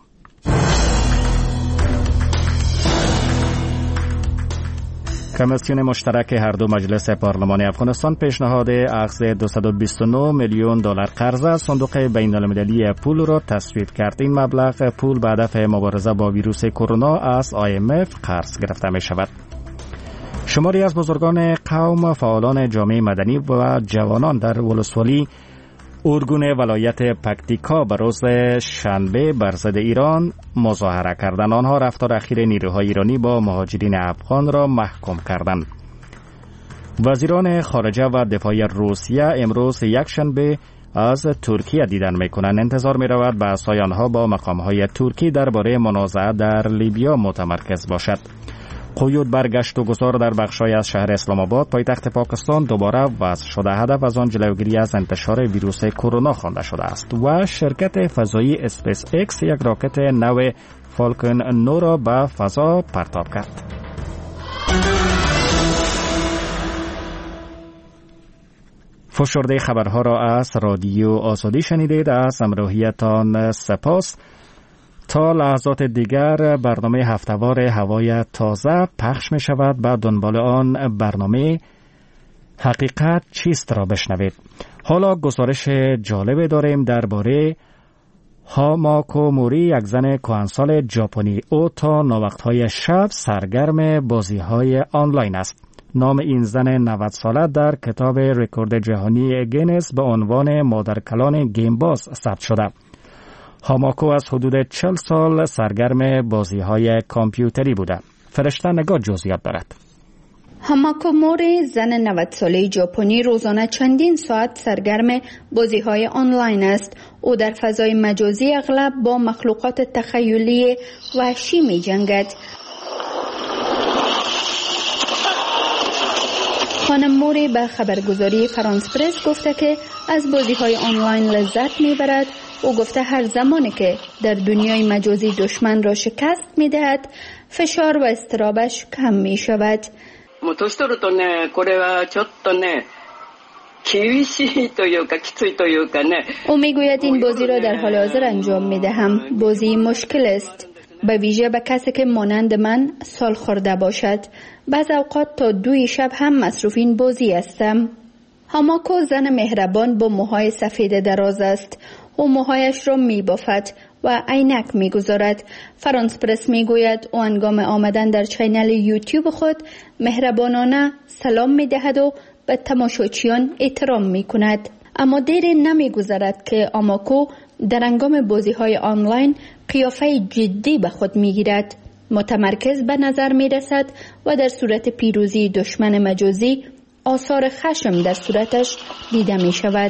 کمیسیون مشترک هر دو مجلس پارلمان افغانستان پیشنهاد اخذ 229 میلیون دلار قرض از صندوق بین المللی پول را تصویب کرد. این مبلغ پول به هدف مبارزه با ویروس کرونا از IMF قرض گرفته می شود. شماری از بزرگان قوم، فعالان جامعه مدنی و جوانان در ولسوالی اورگون ولایت پکتیکا به روز شنبه بر ضد ایران مظاهره کردند. آنها رفتار اخیر نیروهای ایرانی با مهاجرین افغان را محکوم کردند. وزیران خارجه و دفاعی روسیه امروز یک شنبه از ترکیه دیدن میکنند. انتظار میرود بحث‌های آنها با مقام‌های ترکی درباره منازعه در لیبیا متمرکز باشد. قیود بر گشت و گذار در بخش‌های از شهر اسلام آباد پایتخت پاکستان دوباره وضع شده. هدف از آن جلوگیری از انتشار ویروس کرونا خوانده شده است و شرکت فضایی اسپیس ایکس یک راکت نو فالکون 9 را به فضا پرتاب کرد. فشرده خبرها را از رادیو آزادی شنیدید. از همراهیتان سپاس. تا لحظات دیگر برنامه هفتهوار هوای تازه پخش می شود. بعد دنبال آن برنامه حقیقت چیست را بشنوید. حالا گزارش جالب داریم درباره هاماکو موری، یک زن کهنسال ژاپنی. او تا ناوقت‌های شب سرگرم بازی‌های آنلاین است. نام این زن 90 ساله در کتاب رکورد جهانی گینس به عنوان مادرکلان گیمباز ثبت شده. هاماکو از حدود 40 سال سرگرم بازی‌های کامپیوتری بوده. فرشته نگاه جزئیات دارد. هاماکو موری، زن 90 ساله ژاپنی، روزانه چندین ساعت سرگرم بازی‌های آنلاین است. او در فضای مجازی اغلب با مخلوقات تخیلی وحشی می‌جنگد. خانم موری به خبرگزاری فرانس پرس گفته که از بازی‌های آنلاین لذت می‌برد. او گفته هر زمانی که در دنیای مجازی دشمن را شکست می‌دهد، فشار و اضطرابش کم می‌شود. او می‌گوید این بازی را در حال حاضر انجام می‌دهم. بازی مشکل است، به ویژه به کسی که مانند من سال خورده باشد. بعض اوقات تا 2 شب هم مصروف این بازی هستم. هاماکو زن مهربان با موهای سفید دراز است. او موهایش را می‌بافد و عینک می‌گذارد. فرانس پرس می‌گوید او هنگام آمدن در چینل یوتیوب خود مهربانانه سلام می‌دهد و به تماشاچیان احترام می‌کند. اما دیری نمی‌گذرد که هاماکو در هنگام بازی‌های آنلاین قیافه جدی به خود می‌گیرد. متمرکز به نظر می‌رسد و در صورت پیروزی دشمن مجازی آثار خشم در صورتش دیده می‌شود.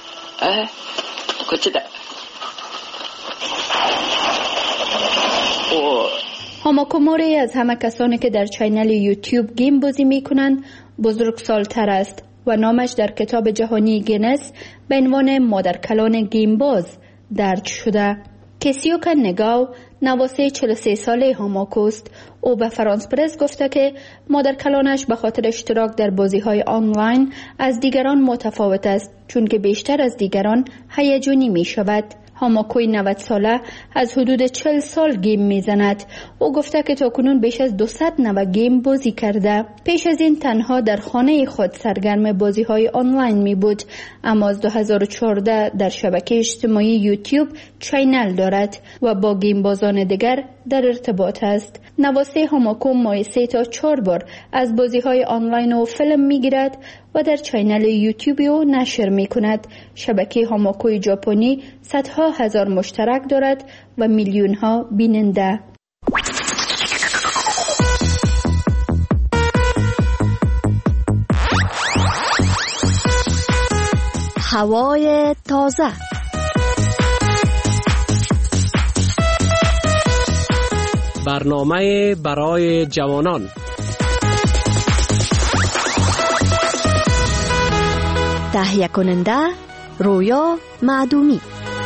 هاماکو موری از همه کسانی که در چینل یوتیوب گیم بازی می‌کنند بزرگسال‌تر است و نامش در کتاب جهانی گینس به عنوان مادرکلان گیم باز درج شده. کسیوکا نگاو نواسه 43 ساله هاماکوست. او به فرانس پرس گفته که مادرکلانش به خاطر اشتراک در بازی‌های آنلاین از دیگران متفاوت است، چون که بیشتر از دیگران هیجانی می شود. هاماکوی 90 ساله از حدود 40 سال گیم میزند. او گفته که تاکنون بیش از 290 گیم بازی کرده. پیش از این تنها در خانه خود سرگرم بازی های آنلاین می بود، اما از 2014 در شبکه اجتماعی یوتیوب چینل دارد و با گیم بازان دیگر در ارتباط است. نواسه هاماکو ماهی 3 تا 4 بار از بازی های آنلاین و فیلم می گیرد و در چینل یوتیوب او نشر می کند. شبکه هاماکوی ژاپنی صدها هزار مشترک دارد و میلیون ها بیننده. هوای تازه. برنامه برای جوانان. تهیه کننده رویا معدومی.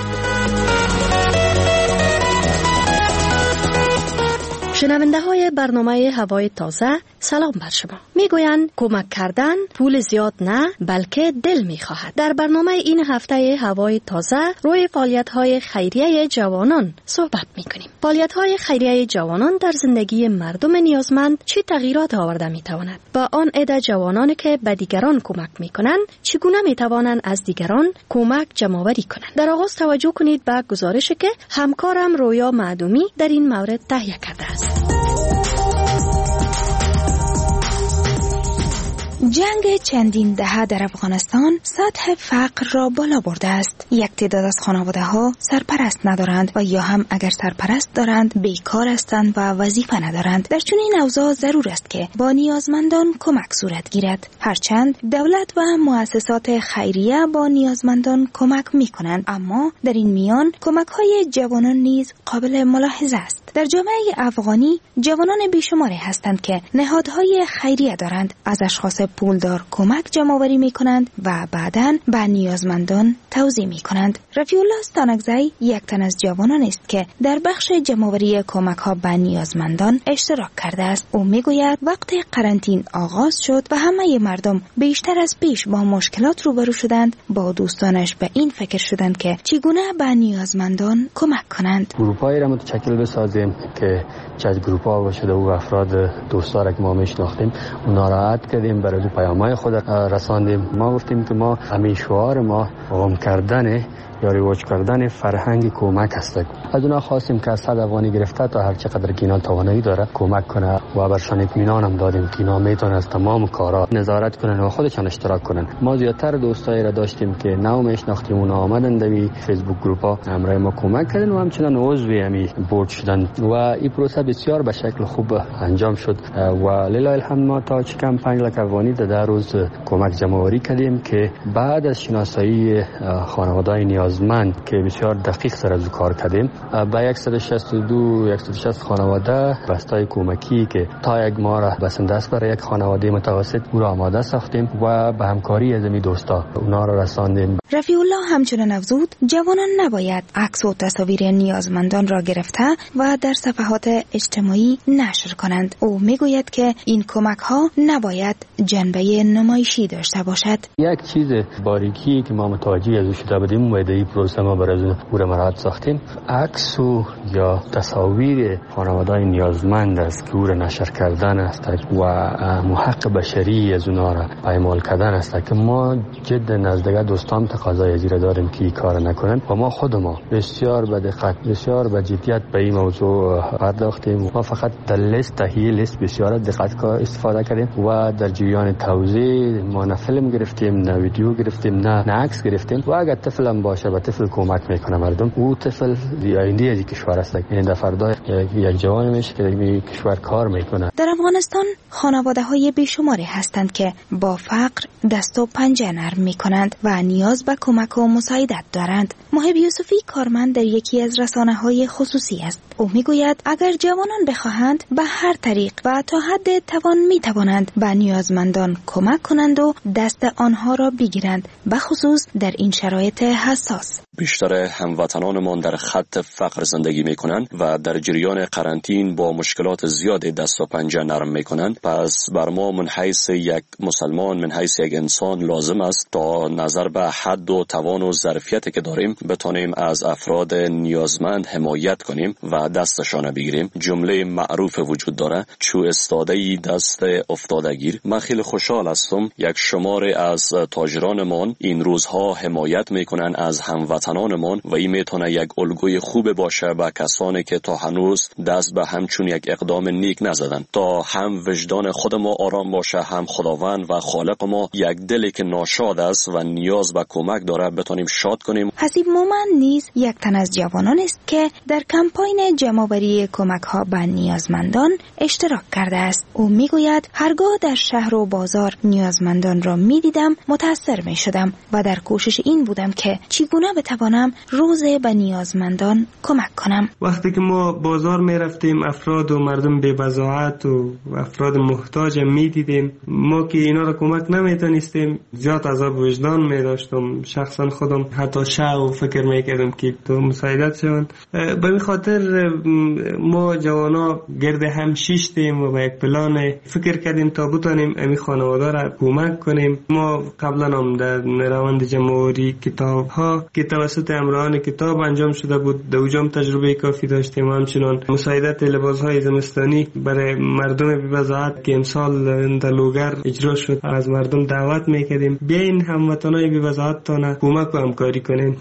شنونده های برنامه هوای تازه، سلام بر شما. میگویند کمک کردن پول زیاد نه بلکه دل میخواهد. در برنامه این هفته هوای تازه روی فعالیت های خیریه جوانان صحبت میکنیم. فعالیت های خیریه جوانان در زندگی مردم نیازمند چه تغییرات آورده میتواند؟ با آن عده جوانانی که به دیگران کمک میکنند چگونه میتوانند از دیگران کمک جمع‌آوری کنند؟ در آغاز توجه کنید به گزارشی که همکارم رویا معدومی در این مورد تهیه کرده است. جنگ چندین دهه در افغانستان سطح فقر را بالا برده است. یک تعداد از خانواده ها سرپرست ندارند و یا هم اگر سرپرست دارند بیکار هستند و وظیفه ندارند. در چنین اوضاع ضرور است که با نیازمندان کمک صورت گیرد. هرچند دولت و مؤسسات خیریه با نیازمندان کمک می کنند، اما در این میان کمک های جوانان نیز قابل ملاحظه است. در جامعه افغانی جوانان بیشماری هستند که نهادهای خیریه دارند، از اشخاص پولدار کمک جمع‌آوری می‌کنند و بعداً به نیازمندان توزیع می‌کنند. رفیع الله ستانکزی یک تن از جوانان است که در بخش جمع‌آوری کمک‌ها به نیازمندان اشتراک کرده است. او می‌گوید وقتی قرنطینه آغاز شد و همه مردم بیشتر از پیش با مشکلات روبرو شدند، با دوستانش به این فکر شدند که چگونه به نیازمندان کمک کنند. گروه‌هایی را متشکل بسازیم که چه گروه‌ها باشه و افراد دوستان که ما میشناختیم اونا را عد کردیم، برای پیام‌های خود رساندیم. ما گفتیم که ما همین شعار ما قوم کردن یا رواج کردن فرهنگ کمک است. از اونا خواستیم که از 100 افغانی گرفته تا هر چقدر که اینا توانایی داره کمک کنه و برشان اطمینان هم دادیم که اینا میتونن از تمام کارا نظارت کنن و خودشان اشتراک کنن. ما زیادتر دوستایی را داشتیم که نو میشناختیم، اونا آمدن در فیسبوک گروپ ها همراه ما کمک کردن و همچنان عضو همین بورد شدن و این پروسه بسیار به شکل خوب انجام شد و لله الحمد ما تا چکم 5 لک افغانی در روز کمک جمع‌آوری کردیم که بعد از شناسایی خانواده‌های نیازمند که بسیار دقیق سر از کار کردیم با 160 خانواده بستای کمکی که تا یک ماه را بسنده است برای یک خانواده متوسط او را آماده ساختیم و به همکاری از می دوستا اونا را رساندیم. رفیع الله همچنین افزود جوانان نباید عکس و تصاویر نیازمندان را گرفته و در صفحات اجتماعی نشر کنند. او میگوید که این کمک ها نباید جنبه نمایشی داشته باشد. یک چیز باریکی که ما متوجه از شده بودیم و این پروسه ما برای او را مراد ساختیم، عکس و یا تصاویر خانواده‌های نیازمند است که او را نشر کردن است و حق بشری از اونا را پایمال کردن است که ما جد نزدیک دوستان تقاضای از این داریم که این کار نکنند و ما خود ما بسیار به دقت بسیار به جدیت به این موضوع پرداختیم. ما فقط در تهیه لیست بسیار دقت استفاده کردیم و در جریان توزیع ما نه فیلم گرفتیم نه ویدیو گرفتیم نه عکس گرفتیم و اگر طفل هم باشه به طفل کمک میکنه مردم. او طفل آینده از کشور است، این در فردا یک جوان میشه که در کشور کار میکنه. در افغانستان خانواده های بیشماری هستند که با فقر دست و پنجه نرم میکنند و نیاز به کمک و مساعدت دارند. محب یوسفی کارمند در یکی از رسانه‌های خصوصی است. او میگوید اگر جوانان بخواهند به هر طریق و تا حد توان میتوانند به نیازمندان کمک کنند و دست آنها را بگیرند، به خصوص در این شرایط حساس. بیشتر هموطنانمان در خط فقر زندگی میکنند و در جریان قرنطین با مشکلات زیاد دست و پنجه نرم میکنند. پس بر ما من حیث یک مسلمان، من حیث یک انسان لازم است تا نظر به حد و توان و ظرفیتی که داریم بتانیم از افراد نیازمند حمایت کنیم و دستشان بگیریم. جمله معروف وجود داره، چو استاده‌ای دست افتادگیر. من خیلی خوشحال هستم یک شمار از تاجرانمان این روزها حمایت میکنن از هموطنانمان و این میتونه یک الگوی خوب باشه به کسانی که تا هنوز دست به همچون یک اقدام نیک نزدن، تا هم وجدان خود ما آرام باشه، هم خداوند و خالق ما یک دلی که ناشاد است و نیاز به کمک داره بتونیم شاد کنیم. حسیب مومن نیز یک تن از جوانان است که در کمپاین جمع‌آوری کمک‌ها به نیازمندان اشتراک کرده است. او میگوید هرگاه در شهر و بازار نیازمندان را میدیدم متاثر میشدم و در کوشش این بودم که چگونه بتوانم روزه به نیازمندان کمک کنم. وقتی که ما بازار میرفتیم افراد و مردم بی بضاعت و افراد محتاج میدیدیم، ما که اینا را کمک نمیتونستیم زیاد عذاب وجدان میداشتم. شخصا خودم حتی شع و فکر میکردم که تو مساعدت شون. به این خاطر ما جوانا گرد هم شیشتیم و به یک پلان فکر کردیم تا بتونیم امی خانواده را کمک کنیم. ما قبلا هم در روند جمع‌آوری کتاب ها که توسط امراهان کتاب انجام شده بود، دوجام تجربه کافی داشتیم. همچنان مساعدت لباس های زمستانی برای مردم بی بضاعت که امسال در لوگر اجرا شد، از مردم دعوت میکردیم بیاین هموطنای بی بضاعت تان کمک و همکاری کنین.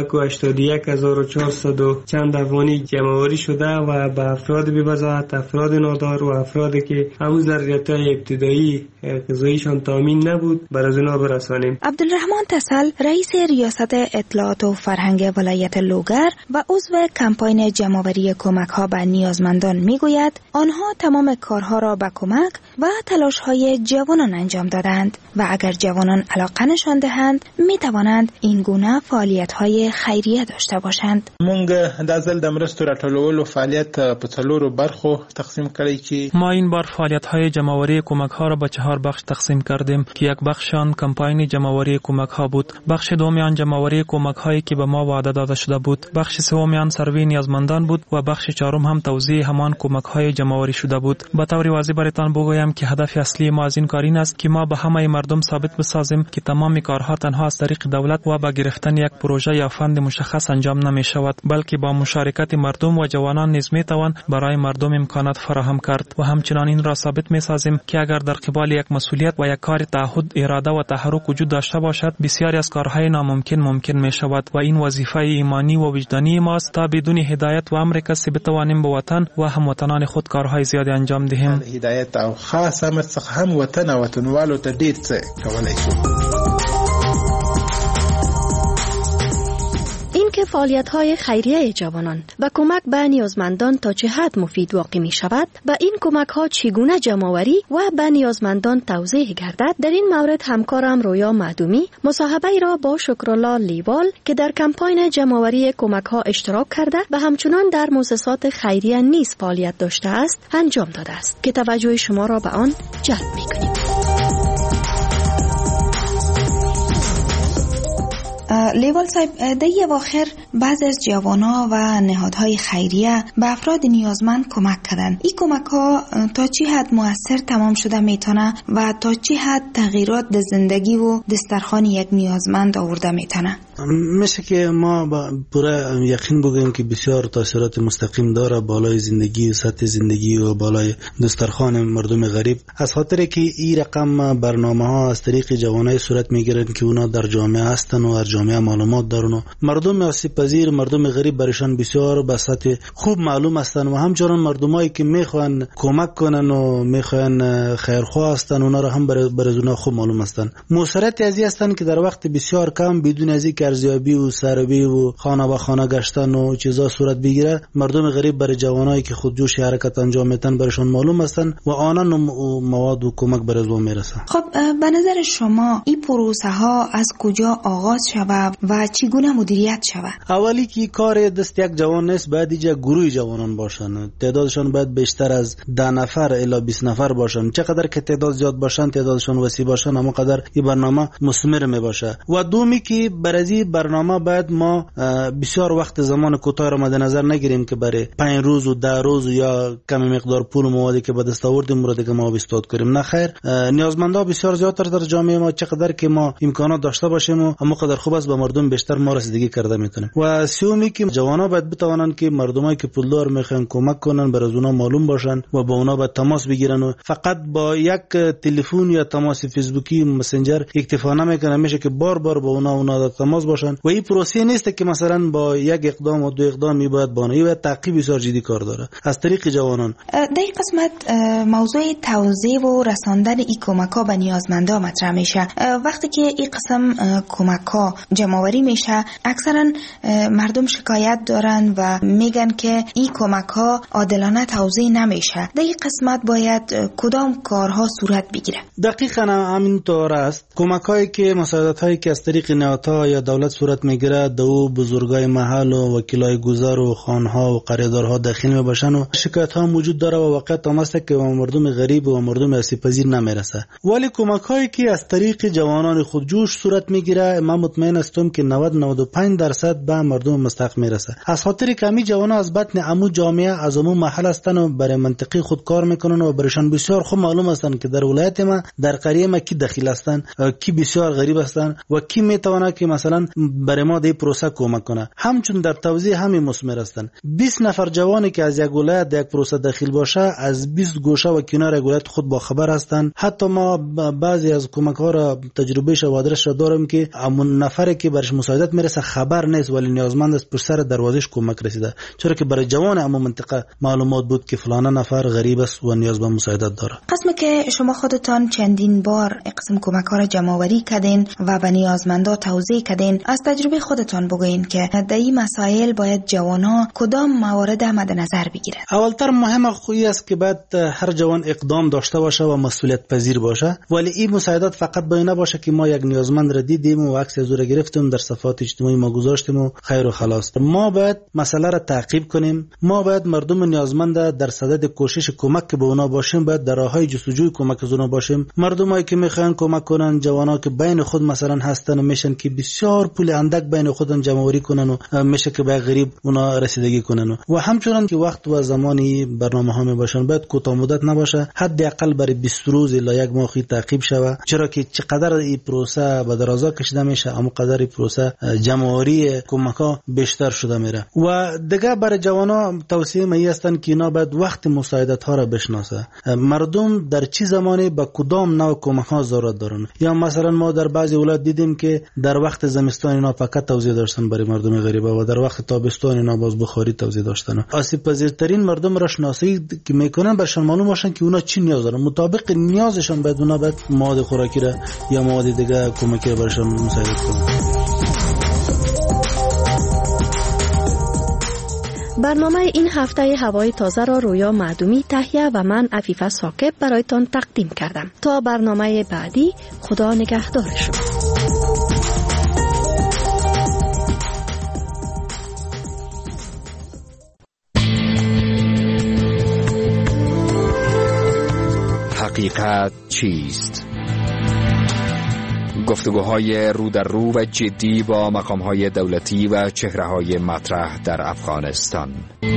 4,81,400 چند افغانی جمع‌آوری شده و به افراد بی بضاعت، افراد نادار و افرادی که همون ضروریات‌های ابتدایی غذاییشان تامین نبود برای اونا برسانیم. عبدالرحمن تسل رئیس ریاست اطلاعات و فرهنگ ولایت لوگر و عضو کمپاین جمع‌آوری کمک‌ها به نیازمندان میگوید آنها تمام کارها را به کمک و تلاش‌های جوانان انجام دادند و اگر جوانان علاقه نشان دهند میتوانند این گونه فعالیت‌های خیریه داشته باشند. مونږ د ځل د مرستو راټولولو فعالیت په څلورو برخو تقسیم کړی چې ما این بار فعالیت‌های جمع‌آوری کمک‌ها را به 4 بخش تقسیم کردیم که یک بخش آن کمپاین جمع‌آوری کمک‌ها بود، بخش دوم آن جمع‌آوری کمک‌هایی که به ما وعده داده شده بود، بخش سوم آن سروی نیازمندان بود و بخش چهارم هم توزیع همان کمک‌های جمع‌آوری شده بود. به طور واضح براتان بگویم که هدف اصلی ما از این کار این است که ما به همه مردم ثابت بسازیم که تمام کارها تنها از طریق دولت و با گرفتن یک پروژه یا فند مشخص انجام نمی‌شود، بلکه با مشارکت مردم و جوانان نیز می‌توان برای مردم امکانات فراهم کرد و همچنین این را ثابت می‌سازیم که اگر در قبال یک مسئولیت و یک کار تعهد، اراده و تحرک وجود داشته باشد، بسیاری از کارهای ناممکن ممکن می‌شود و این وظیفه ایمانی و وجدانی ماست تا بدون هدایت و امر کسی بتوانیم به وطن و هموطنان خود کارهای زیاد انجام دهیم. هدایت او خاص امر څخه هم وطن او وطنوالو ته ډیر څه کولای شو. که فعالیت‌های خیریه جوانان و کمک به نیازمندان تا چه حد مفید واقع می شود و این کمک‌ها چگونه جمع‌آوری و به نیازمندان توزیع گردد، در این مورد همکارم رویا معدومی مصاحبه‌ای را با شکرالله لیوال که در کمپاین جمع‌آوری کمک‌ها اشتراک کرده و همچنان در مؤسسات خیریه نیز فعالیت داشته است انجام داده است که توجه شما را به آن جلب می‌کنیم. لیوال صاحب، در اواخر بعض از جوانا و نهادهای خیریه به افراد نیازمند کمک کردن. این کمک ها تا چی حد مؤثر تمام شده میتونه و تا چی حد تغییرات در زندگی و دسترخوان یک نیازمند آورده میتونه؟ مثل که ما پورا یقین بگویم که بسیار تاثیرات مستقیم داره بالای زندگی و سطح زندگی و بالای دسترخوان مردم غریب، از خاطر که این رقم برنامه ها از طریق جوانای صورت میگیرن که اونا در جامعه هستن و در جامعه معلومات دارن و مردم آسیب پذیر، مردم غریب برشان بسیار به سطح خوب معلوم هستن و همچنان مردمایی که میخوان کمک کنن و میخوان خیرخواه هستن اونا را هم برای اونا خوب معلوم هستن. موثریت ازی هستن که در وقت بسیار کم بدون ازی که ارزیابی و سروی و خانه به خانه گشتن و چیزا صورت بگیره، مردم غریب برای جوانایی که خودجوش حرکت انجام میتن برشان معلوم هستن و آنان مواد و کمک برای او میرسه. خب به نظر شما این پروسه ها از کجا آغاز شود و چگونه مدیریت شود؟ اولی که کار دست یک جوان نیست، باید اینجا گروه جوانان باشن، تعدادشان باید بیشتر از 10 نفر الی 20 نفر باشن. چقدر که تعداد زیاد باشن، تعدادشان وسیع باشن، اما قدر این برنامه مثمر می باشه. و دومی که برای برنامه باید ما بسیار وقت زمان کوتاه را مد نظر نگیریم که برای 5 روز و 10 روز یا کم مقدار پول و موادی که به دست آوردیم را دیگه ما بیستاد کنیم. نه خیر، نیازمندا بسیار زیادتر در جامعه ما، چقدر که ما امکانات داشته باشیم و اما قدر خوب است به مردم بیشتر ما رسیدگی کرده میتونیم. و سومی که جوانا باید بتوانند که مردمایی که پولدار میخوان کمک کنن برای اونا معلوم باشن و با اونا باید تماس بگیرن و فقط با یک تلفن یا تماس فیسبوکی مسنجر اکتفا نمیکنه، میشه که بار بار با اونا تماس باشن. و این پروسه نیست که مثلا با یک اقدام و 2 اقدامی باید بانه، و تعقیب بسیار جدی کار داره از طریق جوانان. در این قسمت موضوع توزیع و رساندن این کمک‌ها به نیازمندا مطرح میشه. وقتی که این قسم کمک‌ها جمع‌آوری میشه، اکثرا مردم شکایت دارن و میگن که این کمک‌ها عادلانه توزیع نمیشه. در این قسمت باید کدام کارها صورت بگیره؟ دقیقاً همینطور است. کمک‌هایی که مساعدت‌هایی که از طریق نهادها یا دولت صورت میگیره، دو بزرگای محل و وکیلای گذر و خانها و قراردادها داخل میباشن و شکایت‌ها موجود داره و واقعیت هم است که مردم غریب و مردم آسیب‌پذیر نمیرسه. ولی کمک‌هایی که از طریق جوانان خودجوش صورت میگیره، من مطمئن هستم که 90-95% به مردم مستحق میرسه. از خاطر که همین جوانان از بطن عمو جامعه از عمو محل هستن و برای منطقه خود کار میکنن و برشان بسیار خوب معلوم هستن که در ولایت ما، در قریه ما کی داخل هستن، کی بسیار غریب هستن و کی میتونه که مثلا برای ما در پروسه کمک کنه. همچون در توزیع همین مثمر هستن. 20 نفر جوانی که از یک ولایت در یک پروسه داخل باشه، از 20 گوشه و کنار یک ولایت خود با خبر هستن. حتی ما بعضی از کمک‌ها را تجربهش و آدرسش دارم که همون نفری که برش مساعدت میرسه خبر نیست ولی نیازمند است، پر سر دروازش کمک رسیده، چرا که برای جوان همون منطقه معلومات بود که فلان نفر غریب است و نیاز به مساعدت داره. قسمی که شما خودتان چندین بار قسم کمک‌ها را جمع‌آوری کردین و به نیازمندا توزیع کردین، از تجربه خودتان بگوین که در این مسائل باید جوانا کدام موارد مد نظر بگیرن؟ اولتر مهم خویی است که بعد هر جوان اقدام داشته باشه و مسئولیت پذیر باشه. ولی این مساعدت فقط باید نباشه که ما یک نیازمند را دیدیم و عکس از او را گرفتیم در صفحات اجتماعی ما گذاشتیم و خیر و خلاص. ما باید مسئله را تعقیب کنیم. ما باید مردم نیازمند در صدد کوشش کمک به اونا باشیم، باید در راههای جستجوی کمک از اونا باشیم. مردمایی که میخوان کمک کنن، جوانا که بین خود مثلا هستن، میشن که بسیار پول اندک بین خودن جمع آوری کنن و میشه که به غریب اونا رسیدگی کنن. و همچنین که وقت و زمانی برنامه‌ها میباشن باید کوتاه مدت نباشه، حداقل برای 20 روز الی 1 ماه تعقیب شوه، چرا که چقدر این پروسه به درازا کشیده میشه اما قدر این پروسه جمع‌آوری کمک‌ها بیشتر شده میره. و دیگه برای جوانا توصیه می هستن که اینا باید وقت مساعدت ها را بشناسه. مردم در چه زمانی با کدام نوع کمک‌ها ضرورت دارن. یا مثلا ما در بعضی ولایت دیدیم که در وقت زمستان اینا فقط توزیع داشتن برای مردم غریبه و در وقت تابستان اینا باز بخاری توزیع داشتن. آسیب پذیرترین مردم را شناسایی که میکنن برشان معلوم باشن که اونا چی نیاز دارن، مطابق نیازشان باید اونا باید مواد خوراکی را یا مواد دیگه کمکی برشان مساعدت کنن. برنامه این هفته هوای تازه را رویا معدومی تهیه و من عفیفه ثاقب برایتان تقدیم کردم. تا برنامه بعدی، خدا نگهدار شما. حقیقت چیست؟ گفتگوهای رو در رو و جدی با مقامهای دولتی و چهره‌های مطرح در افغانستان.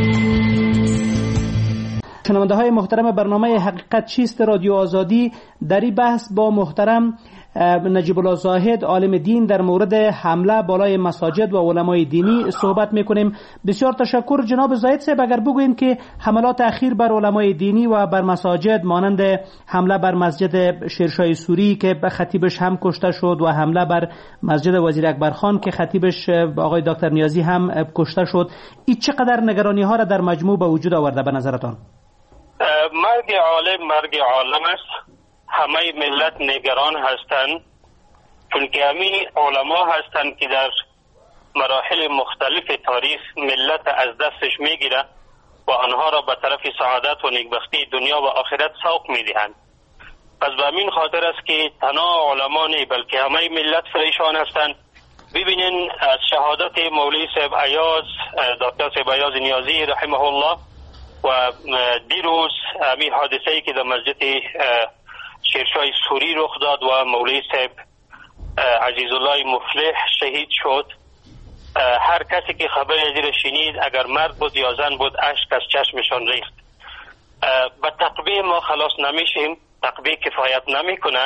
شنونده های محترم برنامه حقیقت چیست رادیو آزادی، در این بحث با محترم نجیب الله زاهد عالم دین در مورد حمله بالای مساجد و علمای دینی صحبت میکنیم. بسیار تشکر جناب زاهد صاحب. اگر بگوییم که حملات اخیر بر علمای دینی و بر مساجد مانند حمله بر مسجد شیرشاه سوری که خطیبش هم کشته شد و حمله بر مسجد وزیر اکبرخان که خطیبش آقای دکتر نیازی هم کشته شد، این چقدر نگرانی ها را در مجموع به وجود آورده به نظرتان؟ مرگ عالم مرگ عالم است. همه ملت نگران هستند چون که همین علما هستند که در مراحل مختلف تاریخ ملت از دستش میگیره و آنها را به طرف سعادت و نیکبختی دنیا و آخرت سوق میدهند. پس به همین خاطر است که تنها علما نه بلکه همه ملت پریشان هستند ببینین از شهادت مولوی صاحب ایاز، دکتر صاحب ایاز نیازی رحمه الله و دیروز همین حادثه‌ای که در مسجد شیرشاه سوری رخ داد و مولوی صاحب عزیزالله مفلح شهید شد، هر کسی که خبر از این شنید، اگر مرد بود یا زن بود، اشک از چشمشان ریخت. به تقبیه ما خلاص نمیشیم، تقبیه کفایت نمیکنه.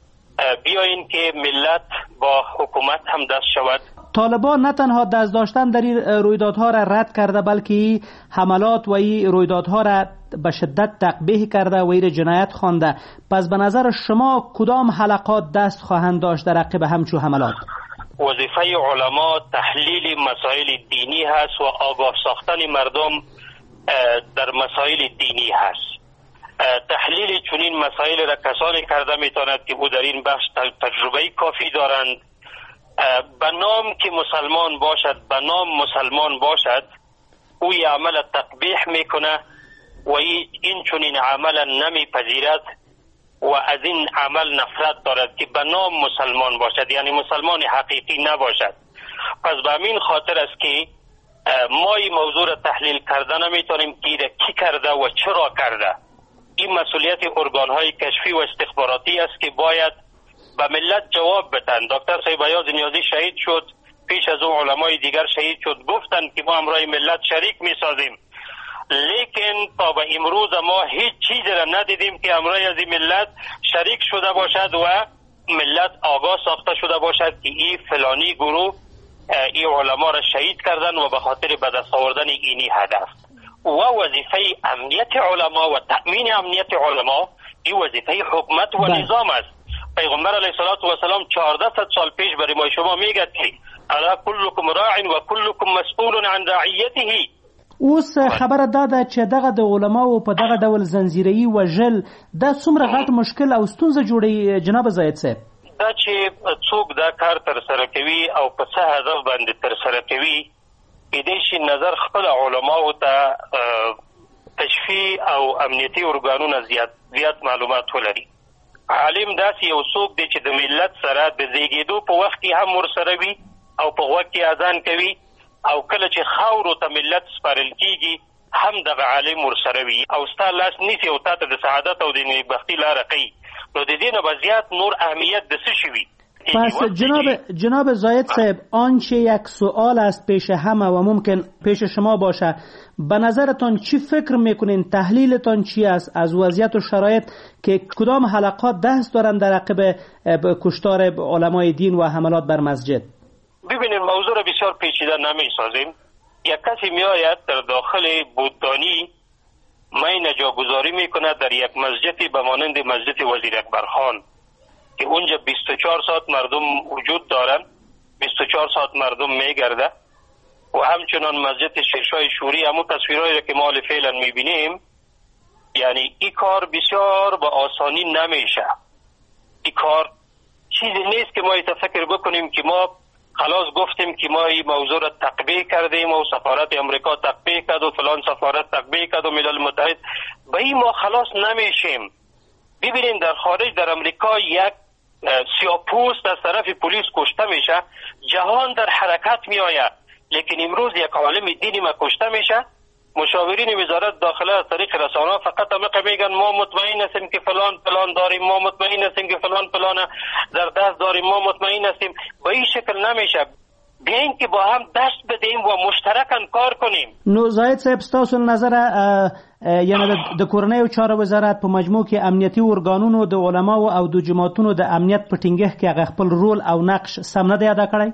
بیاین که ملت با حکومت هم دست شود. طالبان نه تنها دست داشتن در این رویدادها را رد کرده، بلکه حملات و این رویدادها را به شدت تقبیح کرده و این جنایت خوانده. پس به نظر شما کدام حلقات دست خواهند داشت در عقب همچو حملات؟ وظیفه علما تحلیل مسائل دینی هست و آگاه ساختن مردم در مسائل دینی هست. تحلیل چنین مسائل را کسانی کرده میتواند که او در این بخش تجربه کافی دارند. به نام که مسلمان باشد، به نام مسلمان باشد، او عمل تقبیح میکنه و این چنین عمل نمیپذیرد و از این عمل نفرت دارد که به نام مسلمان باشد، یعنی مسلمان حقیقی نباشد. پس به همین خاطر است که ما این موضوع را تحلیل کرده نمیتونیم که کی کرده و چرا کرده. این مسئولیت ارگان‌های کشفی و استخباراتی است که باید به ملت جواب بدن. دکتر صاحب ایاز نیازی شهید شد، پیش از اون علمای دیگر شهید شد، گفتند که ما همراه ملت شریک میسازیم، لیکن تا به امروز ما هیچ چیزی را ندیدیم که همراه از این ملت شریک شده باشد و ملت آگاه ساخته شده باشد که این فلانی گروه این علما را شهید کردن و به خاطر به دست آوردن اینی هدف. و وظیفه امنیت علما و تأمین امنیت علما این وظیفه حکومت و نظام است. پیغمبر علیه السلام 1400 سال پیش برای ما شما میگه که الا کلکم راع و کلکم مسئول عن رعیته. اوس خبره داده چې دغه د علماو په دغه ډول زنجیري وژل دا څومره غټ مشکل او ستونزه جوړي جناب زاید صاحب؟ دا چې څوک دا کار تر سره کوي او په څه هدف باندې تر سره کوي، کېدای شي نظر خپل علماو ته تشفی او امنیتي ارګانونه زیات معلومات ولري. عالم داسې یو څوک دی چې د ملت سره د زیږېدو په وخت کې هم ورسره وي او په غوږ کې اذان کوي، او کله چې خاورو ته ملت سپارل کیږي هم دغه عالم ورسره وي او ستا لاس نیسي او تا ته د سعادت او د نیکبختي لاره ښیي، نو د دې نه به زیات نور اهمیت د څه شي وي؟ پس جناب زاید صاحب، آنچه یک سوال است پیش همه و ممکن پیش شما باشه، به نظرتان چی فکر میکنین؟ تحلیلتان چی است از وضعیت و شرایط که کدام حلقات دست دارند در عقب کشتار علمای دین و حملات بر مسجد؟ ببینید موضوع را بسیار پیچیده نمی سازیم. یک کسی می آید در داخل بوددانی می نجاگذاری می کند در یک مسجدی به مانند مسجد وزیر اکبرخان که اونجا 24 ساعت مردم وجود دارن، 24 ساعت مردم می گرده و همچنان مسجد شیرشاه شوری همون تصویرهایی را که ما فعلا می بینیم. یعنی این کار بسیار با آسانی نمیشه. این کار چیزی نیست که ما فکر بکنیم که ما خلاص گفتیم که ما این موضوع را تقبیح کردیم و سفارت امریکا تقبیح کرد و فلان سفارت تقبیح کرد و ملل متحد، به این ما خلاص نمیشیم. ببینید در خارج در امریکا یک سیاه‌پوست از طرف پلیس کشته میشه، جهان در حرکت میآید، لیکن امروز یک عالم دینی ما کشته میشه، مشاورین وزارت داخله از طریق رسانه‌ها فقط هم میگن ما مطمئن هستیم که فلان داریم، ما مطمئن هستیم که فلان در دست داریم، ما مطمئن هستیم. با این شکل نمیشه. بیاین که با هم دست بدیم و مشترکاً کار کنیم. نو زاید صاحب ستاسو نظر یعنی د کورنۍ او چارو وزارت په مجموع کې امنیتي ارګانونو د علماو او د جماعتونو د امنیت په ټینګښت کې هغه خپل رول او نقش سم نه دی ادا کړی؟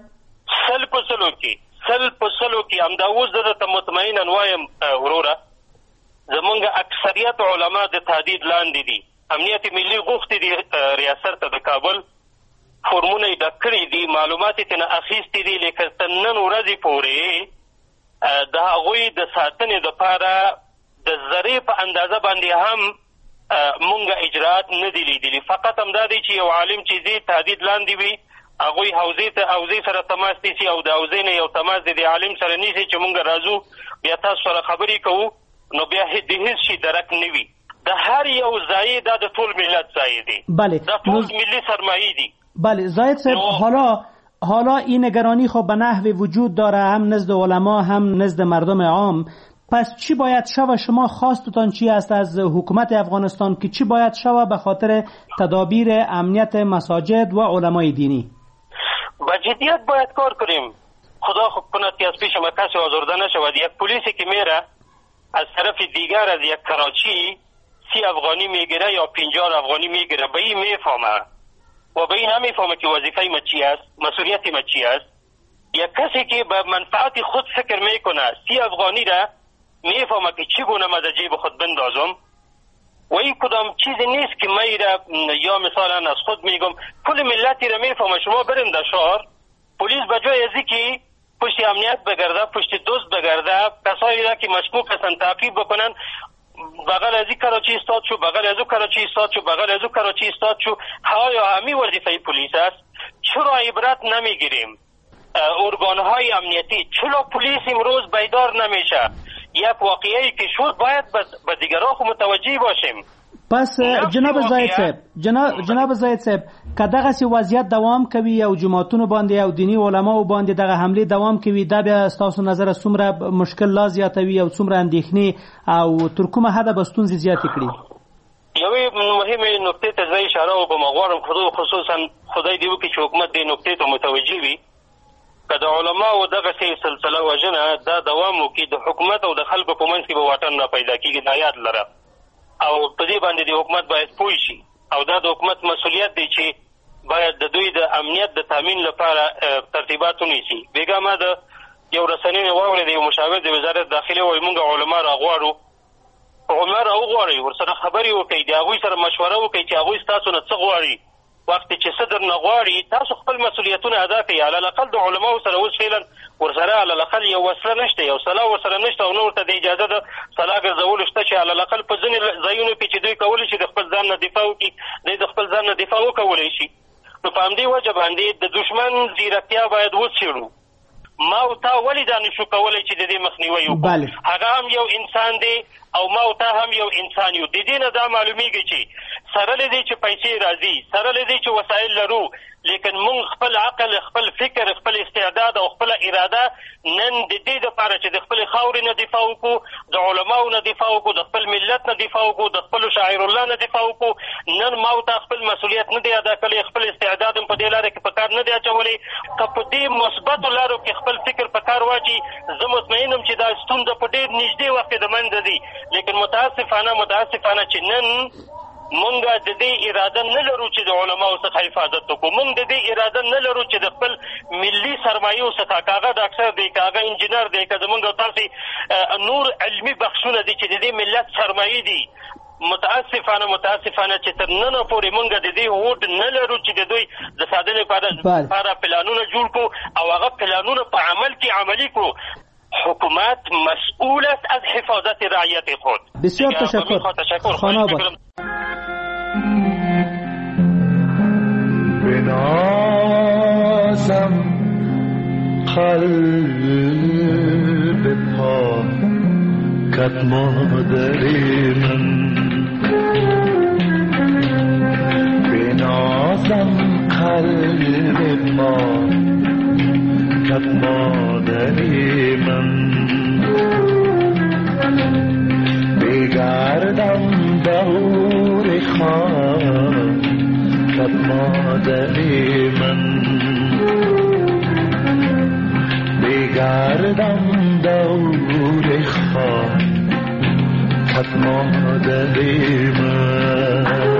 سل په سلو کې همدا اوس زه ته مطمئنا وایم وروره، زمونږ اکثریت علما د تهدید لاندې دي. امنیت ملي غوښتي دي ریاست ته د کابل فورمونه یې ډک کړي دي، معلومات یې ترنه اخیستي دي، لیکن تر نن ورځې پورې د هغوی د ساتنې دپاره د ذرې په اندازه باندې هم مونږ اجرات نه دي لیدلي. فقط همدا دی چې یو عالم چې ځي تهدید لاندې وي، هغوی حوزې سره تماس نیسي او د حوزې نه یو تماس د عالم سره نیسي چې مونږ راځو بیا تاسو سره خبرې کوو، نو بیا د هیڅ شي درک نه وي. د هر یو ځای دا د ټول ملت ځای دی، دا ټول ملي سرمایې دي. بله زاید صاحب، حالا حالا این نگرانی خب به نحوی وجود داره، هم نزد علما هم نزد مردم عام. پس چی باید شوه؟ شما خواستتان چی است از حکومت افغانستان که چی باید شوه به خاطر تدابیر امنیت مساجد و علمای دینی؟ با جدیت باید کار کنیم. خدا خوب کند که از پیش ما کسی آزرده نشود. یک پلیسی که میره از طرف دیگر از یک کراچی 30 افغانی میگیره یا 50 افغانی میگیره، به این میفهمه و به این هم میفهمه که وظیفه ما چی است، مسئولیت ما چی است. یک کسی که به منفعت خود فکر میکنه 30 افغانی را میفهمه که چگونه من در جیب خود بندازم و این کدام چیزی نیست که من را، یا مثلا از خود میگم کل ملتی را میفهمه. شما بریم در شهر، پلیس بجای ازی که پشت امنیت بگرده، پشت دوست بگرده، کسایی را که مشکوک هستن تعقیب بکنن، بغل از این کراچی استاد شو، بغل از اون کراچی استاد شو، بغل از اون کراچی استاد شو. یا همین وظیفه پلیس است. چرا عبرت نمیگیریم؟ ارگانهای امنیتی، چرا پلیس امروز بیدار نمیشه؟ یک واقعی که شد باید به دیگران خود متوجه باشیم. پس جناب زاید صاحب که دغه سی وضعیت دوام کوي او جماعتونو باندې او دینی علماو باندې دغه حمله دوام کوي، دا بیا تاسو نظر څومره مشکل لا زیاتوي او څومره اندېښنې او تر کومه حده به ستونزې زیاتې کړي؟ یوې مهمې نکتې ته زه اشاره وکړم، غواړم خصوصا خدای دې وکړي چې حکومت دې نکتې ته متوجه وي که د علماو دغسې سلسله وژنه دا دوام وکړي، د حکومت او د خلکو په منځ کې به واټن را پیدا کېږي. دا یاد لره او په دې باندې د حکومت باید پوه شي او دا د حکومت مسؤلیت دی چې باید د دوی د امنیت د تامین لپاره ترتیبات ونیسي. بیګا ما د یو رسنۍ نه واورېد، یو مشاور د وزارت داخلي وایي موږ علما راغواړو. علما راوغواړئ، ورسره خبرې وکړئ، د هغوی سره مشوره وکړئ چې هغوی ستاسو نه څه غواړي. وخت چې څه درنه غواړي تاسو خپل مسؤلیتونه ادا کړئ. علالاقل د علماو سره اوس فعلا ورسره علالاقل یو وسله نشته، یو سلاح ورسره نشته او نه ورته د اجازه د سلاح ګرځولو شته چې علالاقل په ځینې ځایونو کې چې دوی کولی شي د خپل ځان نه دفاع وکړي، دوی د خپل ځان نه دفاع وکولی شي. نو په همدې وجه باندې د دشمن ځیرکتیا باید وڅېړو. ما او تا ولې دا نشو کولی چې د دې مخنیوی وکړو؟ هغه هم یو انسان دی او ما او تا هم یو انسان یو. د دې نه دا معلومیږي چې سره له دې چې پیسې راځي، سره له دې چې وسایل لرو، لیکن مونږ خپل عقل، خپل فکر، خپل استعداد او خپل اراده نن د دې دپاره چې د خپل خاورې نه دفاع وکړو، د علماو نه دفاع وکړو، د خپل ملت نه دفاع وکړو، د خپلو شاعر الله نه دفاع وکړو. نن ما او تا خپل مسؤلیت نه دی ادا کړی، خپل استعداد هم په دې لاره کې په کار نه دی اچولی. که په دې مثبتو لارو کې خپل فکر په کار واچي، زه مطمئن یم چې دا ستونزه په ډېر نږدې وخت کې د منځه ځي. لیکن متاسفانه چې نن مونږ د دې اراده نه لرو چې د علماو څخه حفاظت وکړو. مونږ د دې اراده نه لرو چې د خپل ملي سرمایو څخه، که هغه ډاکټر دی، که هغه انجینر دی، که زمونږ او تاسې نور علمي بخشونه دي چې د دې ملت سرمایې دي، متاسفانه چې تر ننه پورې مونږ د دې هوډ نه لرو چې د دوی د ساتنې لپاره پلانونه جوړ کړو او هغه پلانونه په عمل کې عملي کړو. حکومت مسئول است از حفاظت رعیت خود. بسیار تشکر. خانه آباد. بنازم قلب پاکت مادر من، بنازم قلب پاکت مادر من، بگردم دور خاکت مادر من، بگردم دور خاکت مادر من.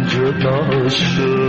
جدا شد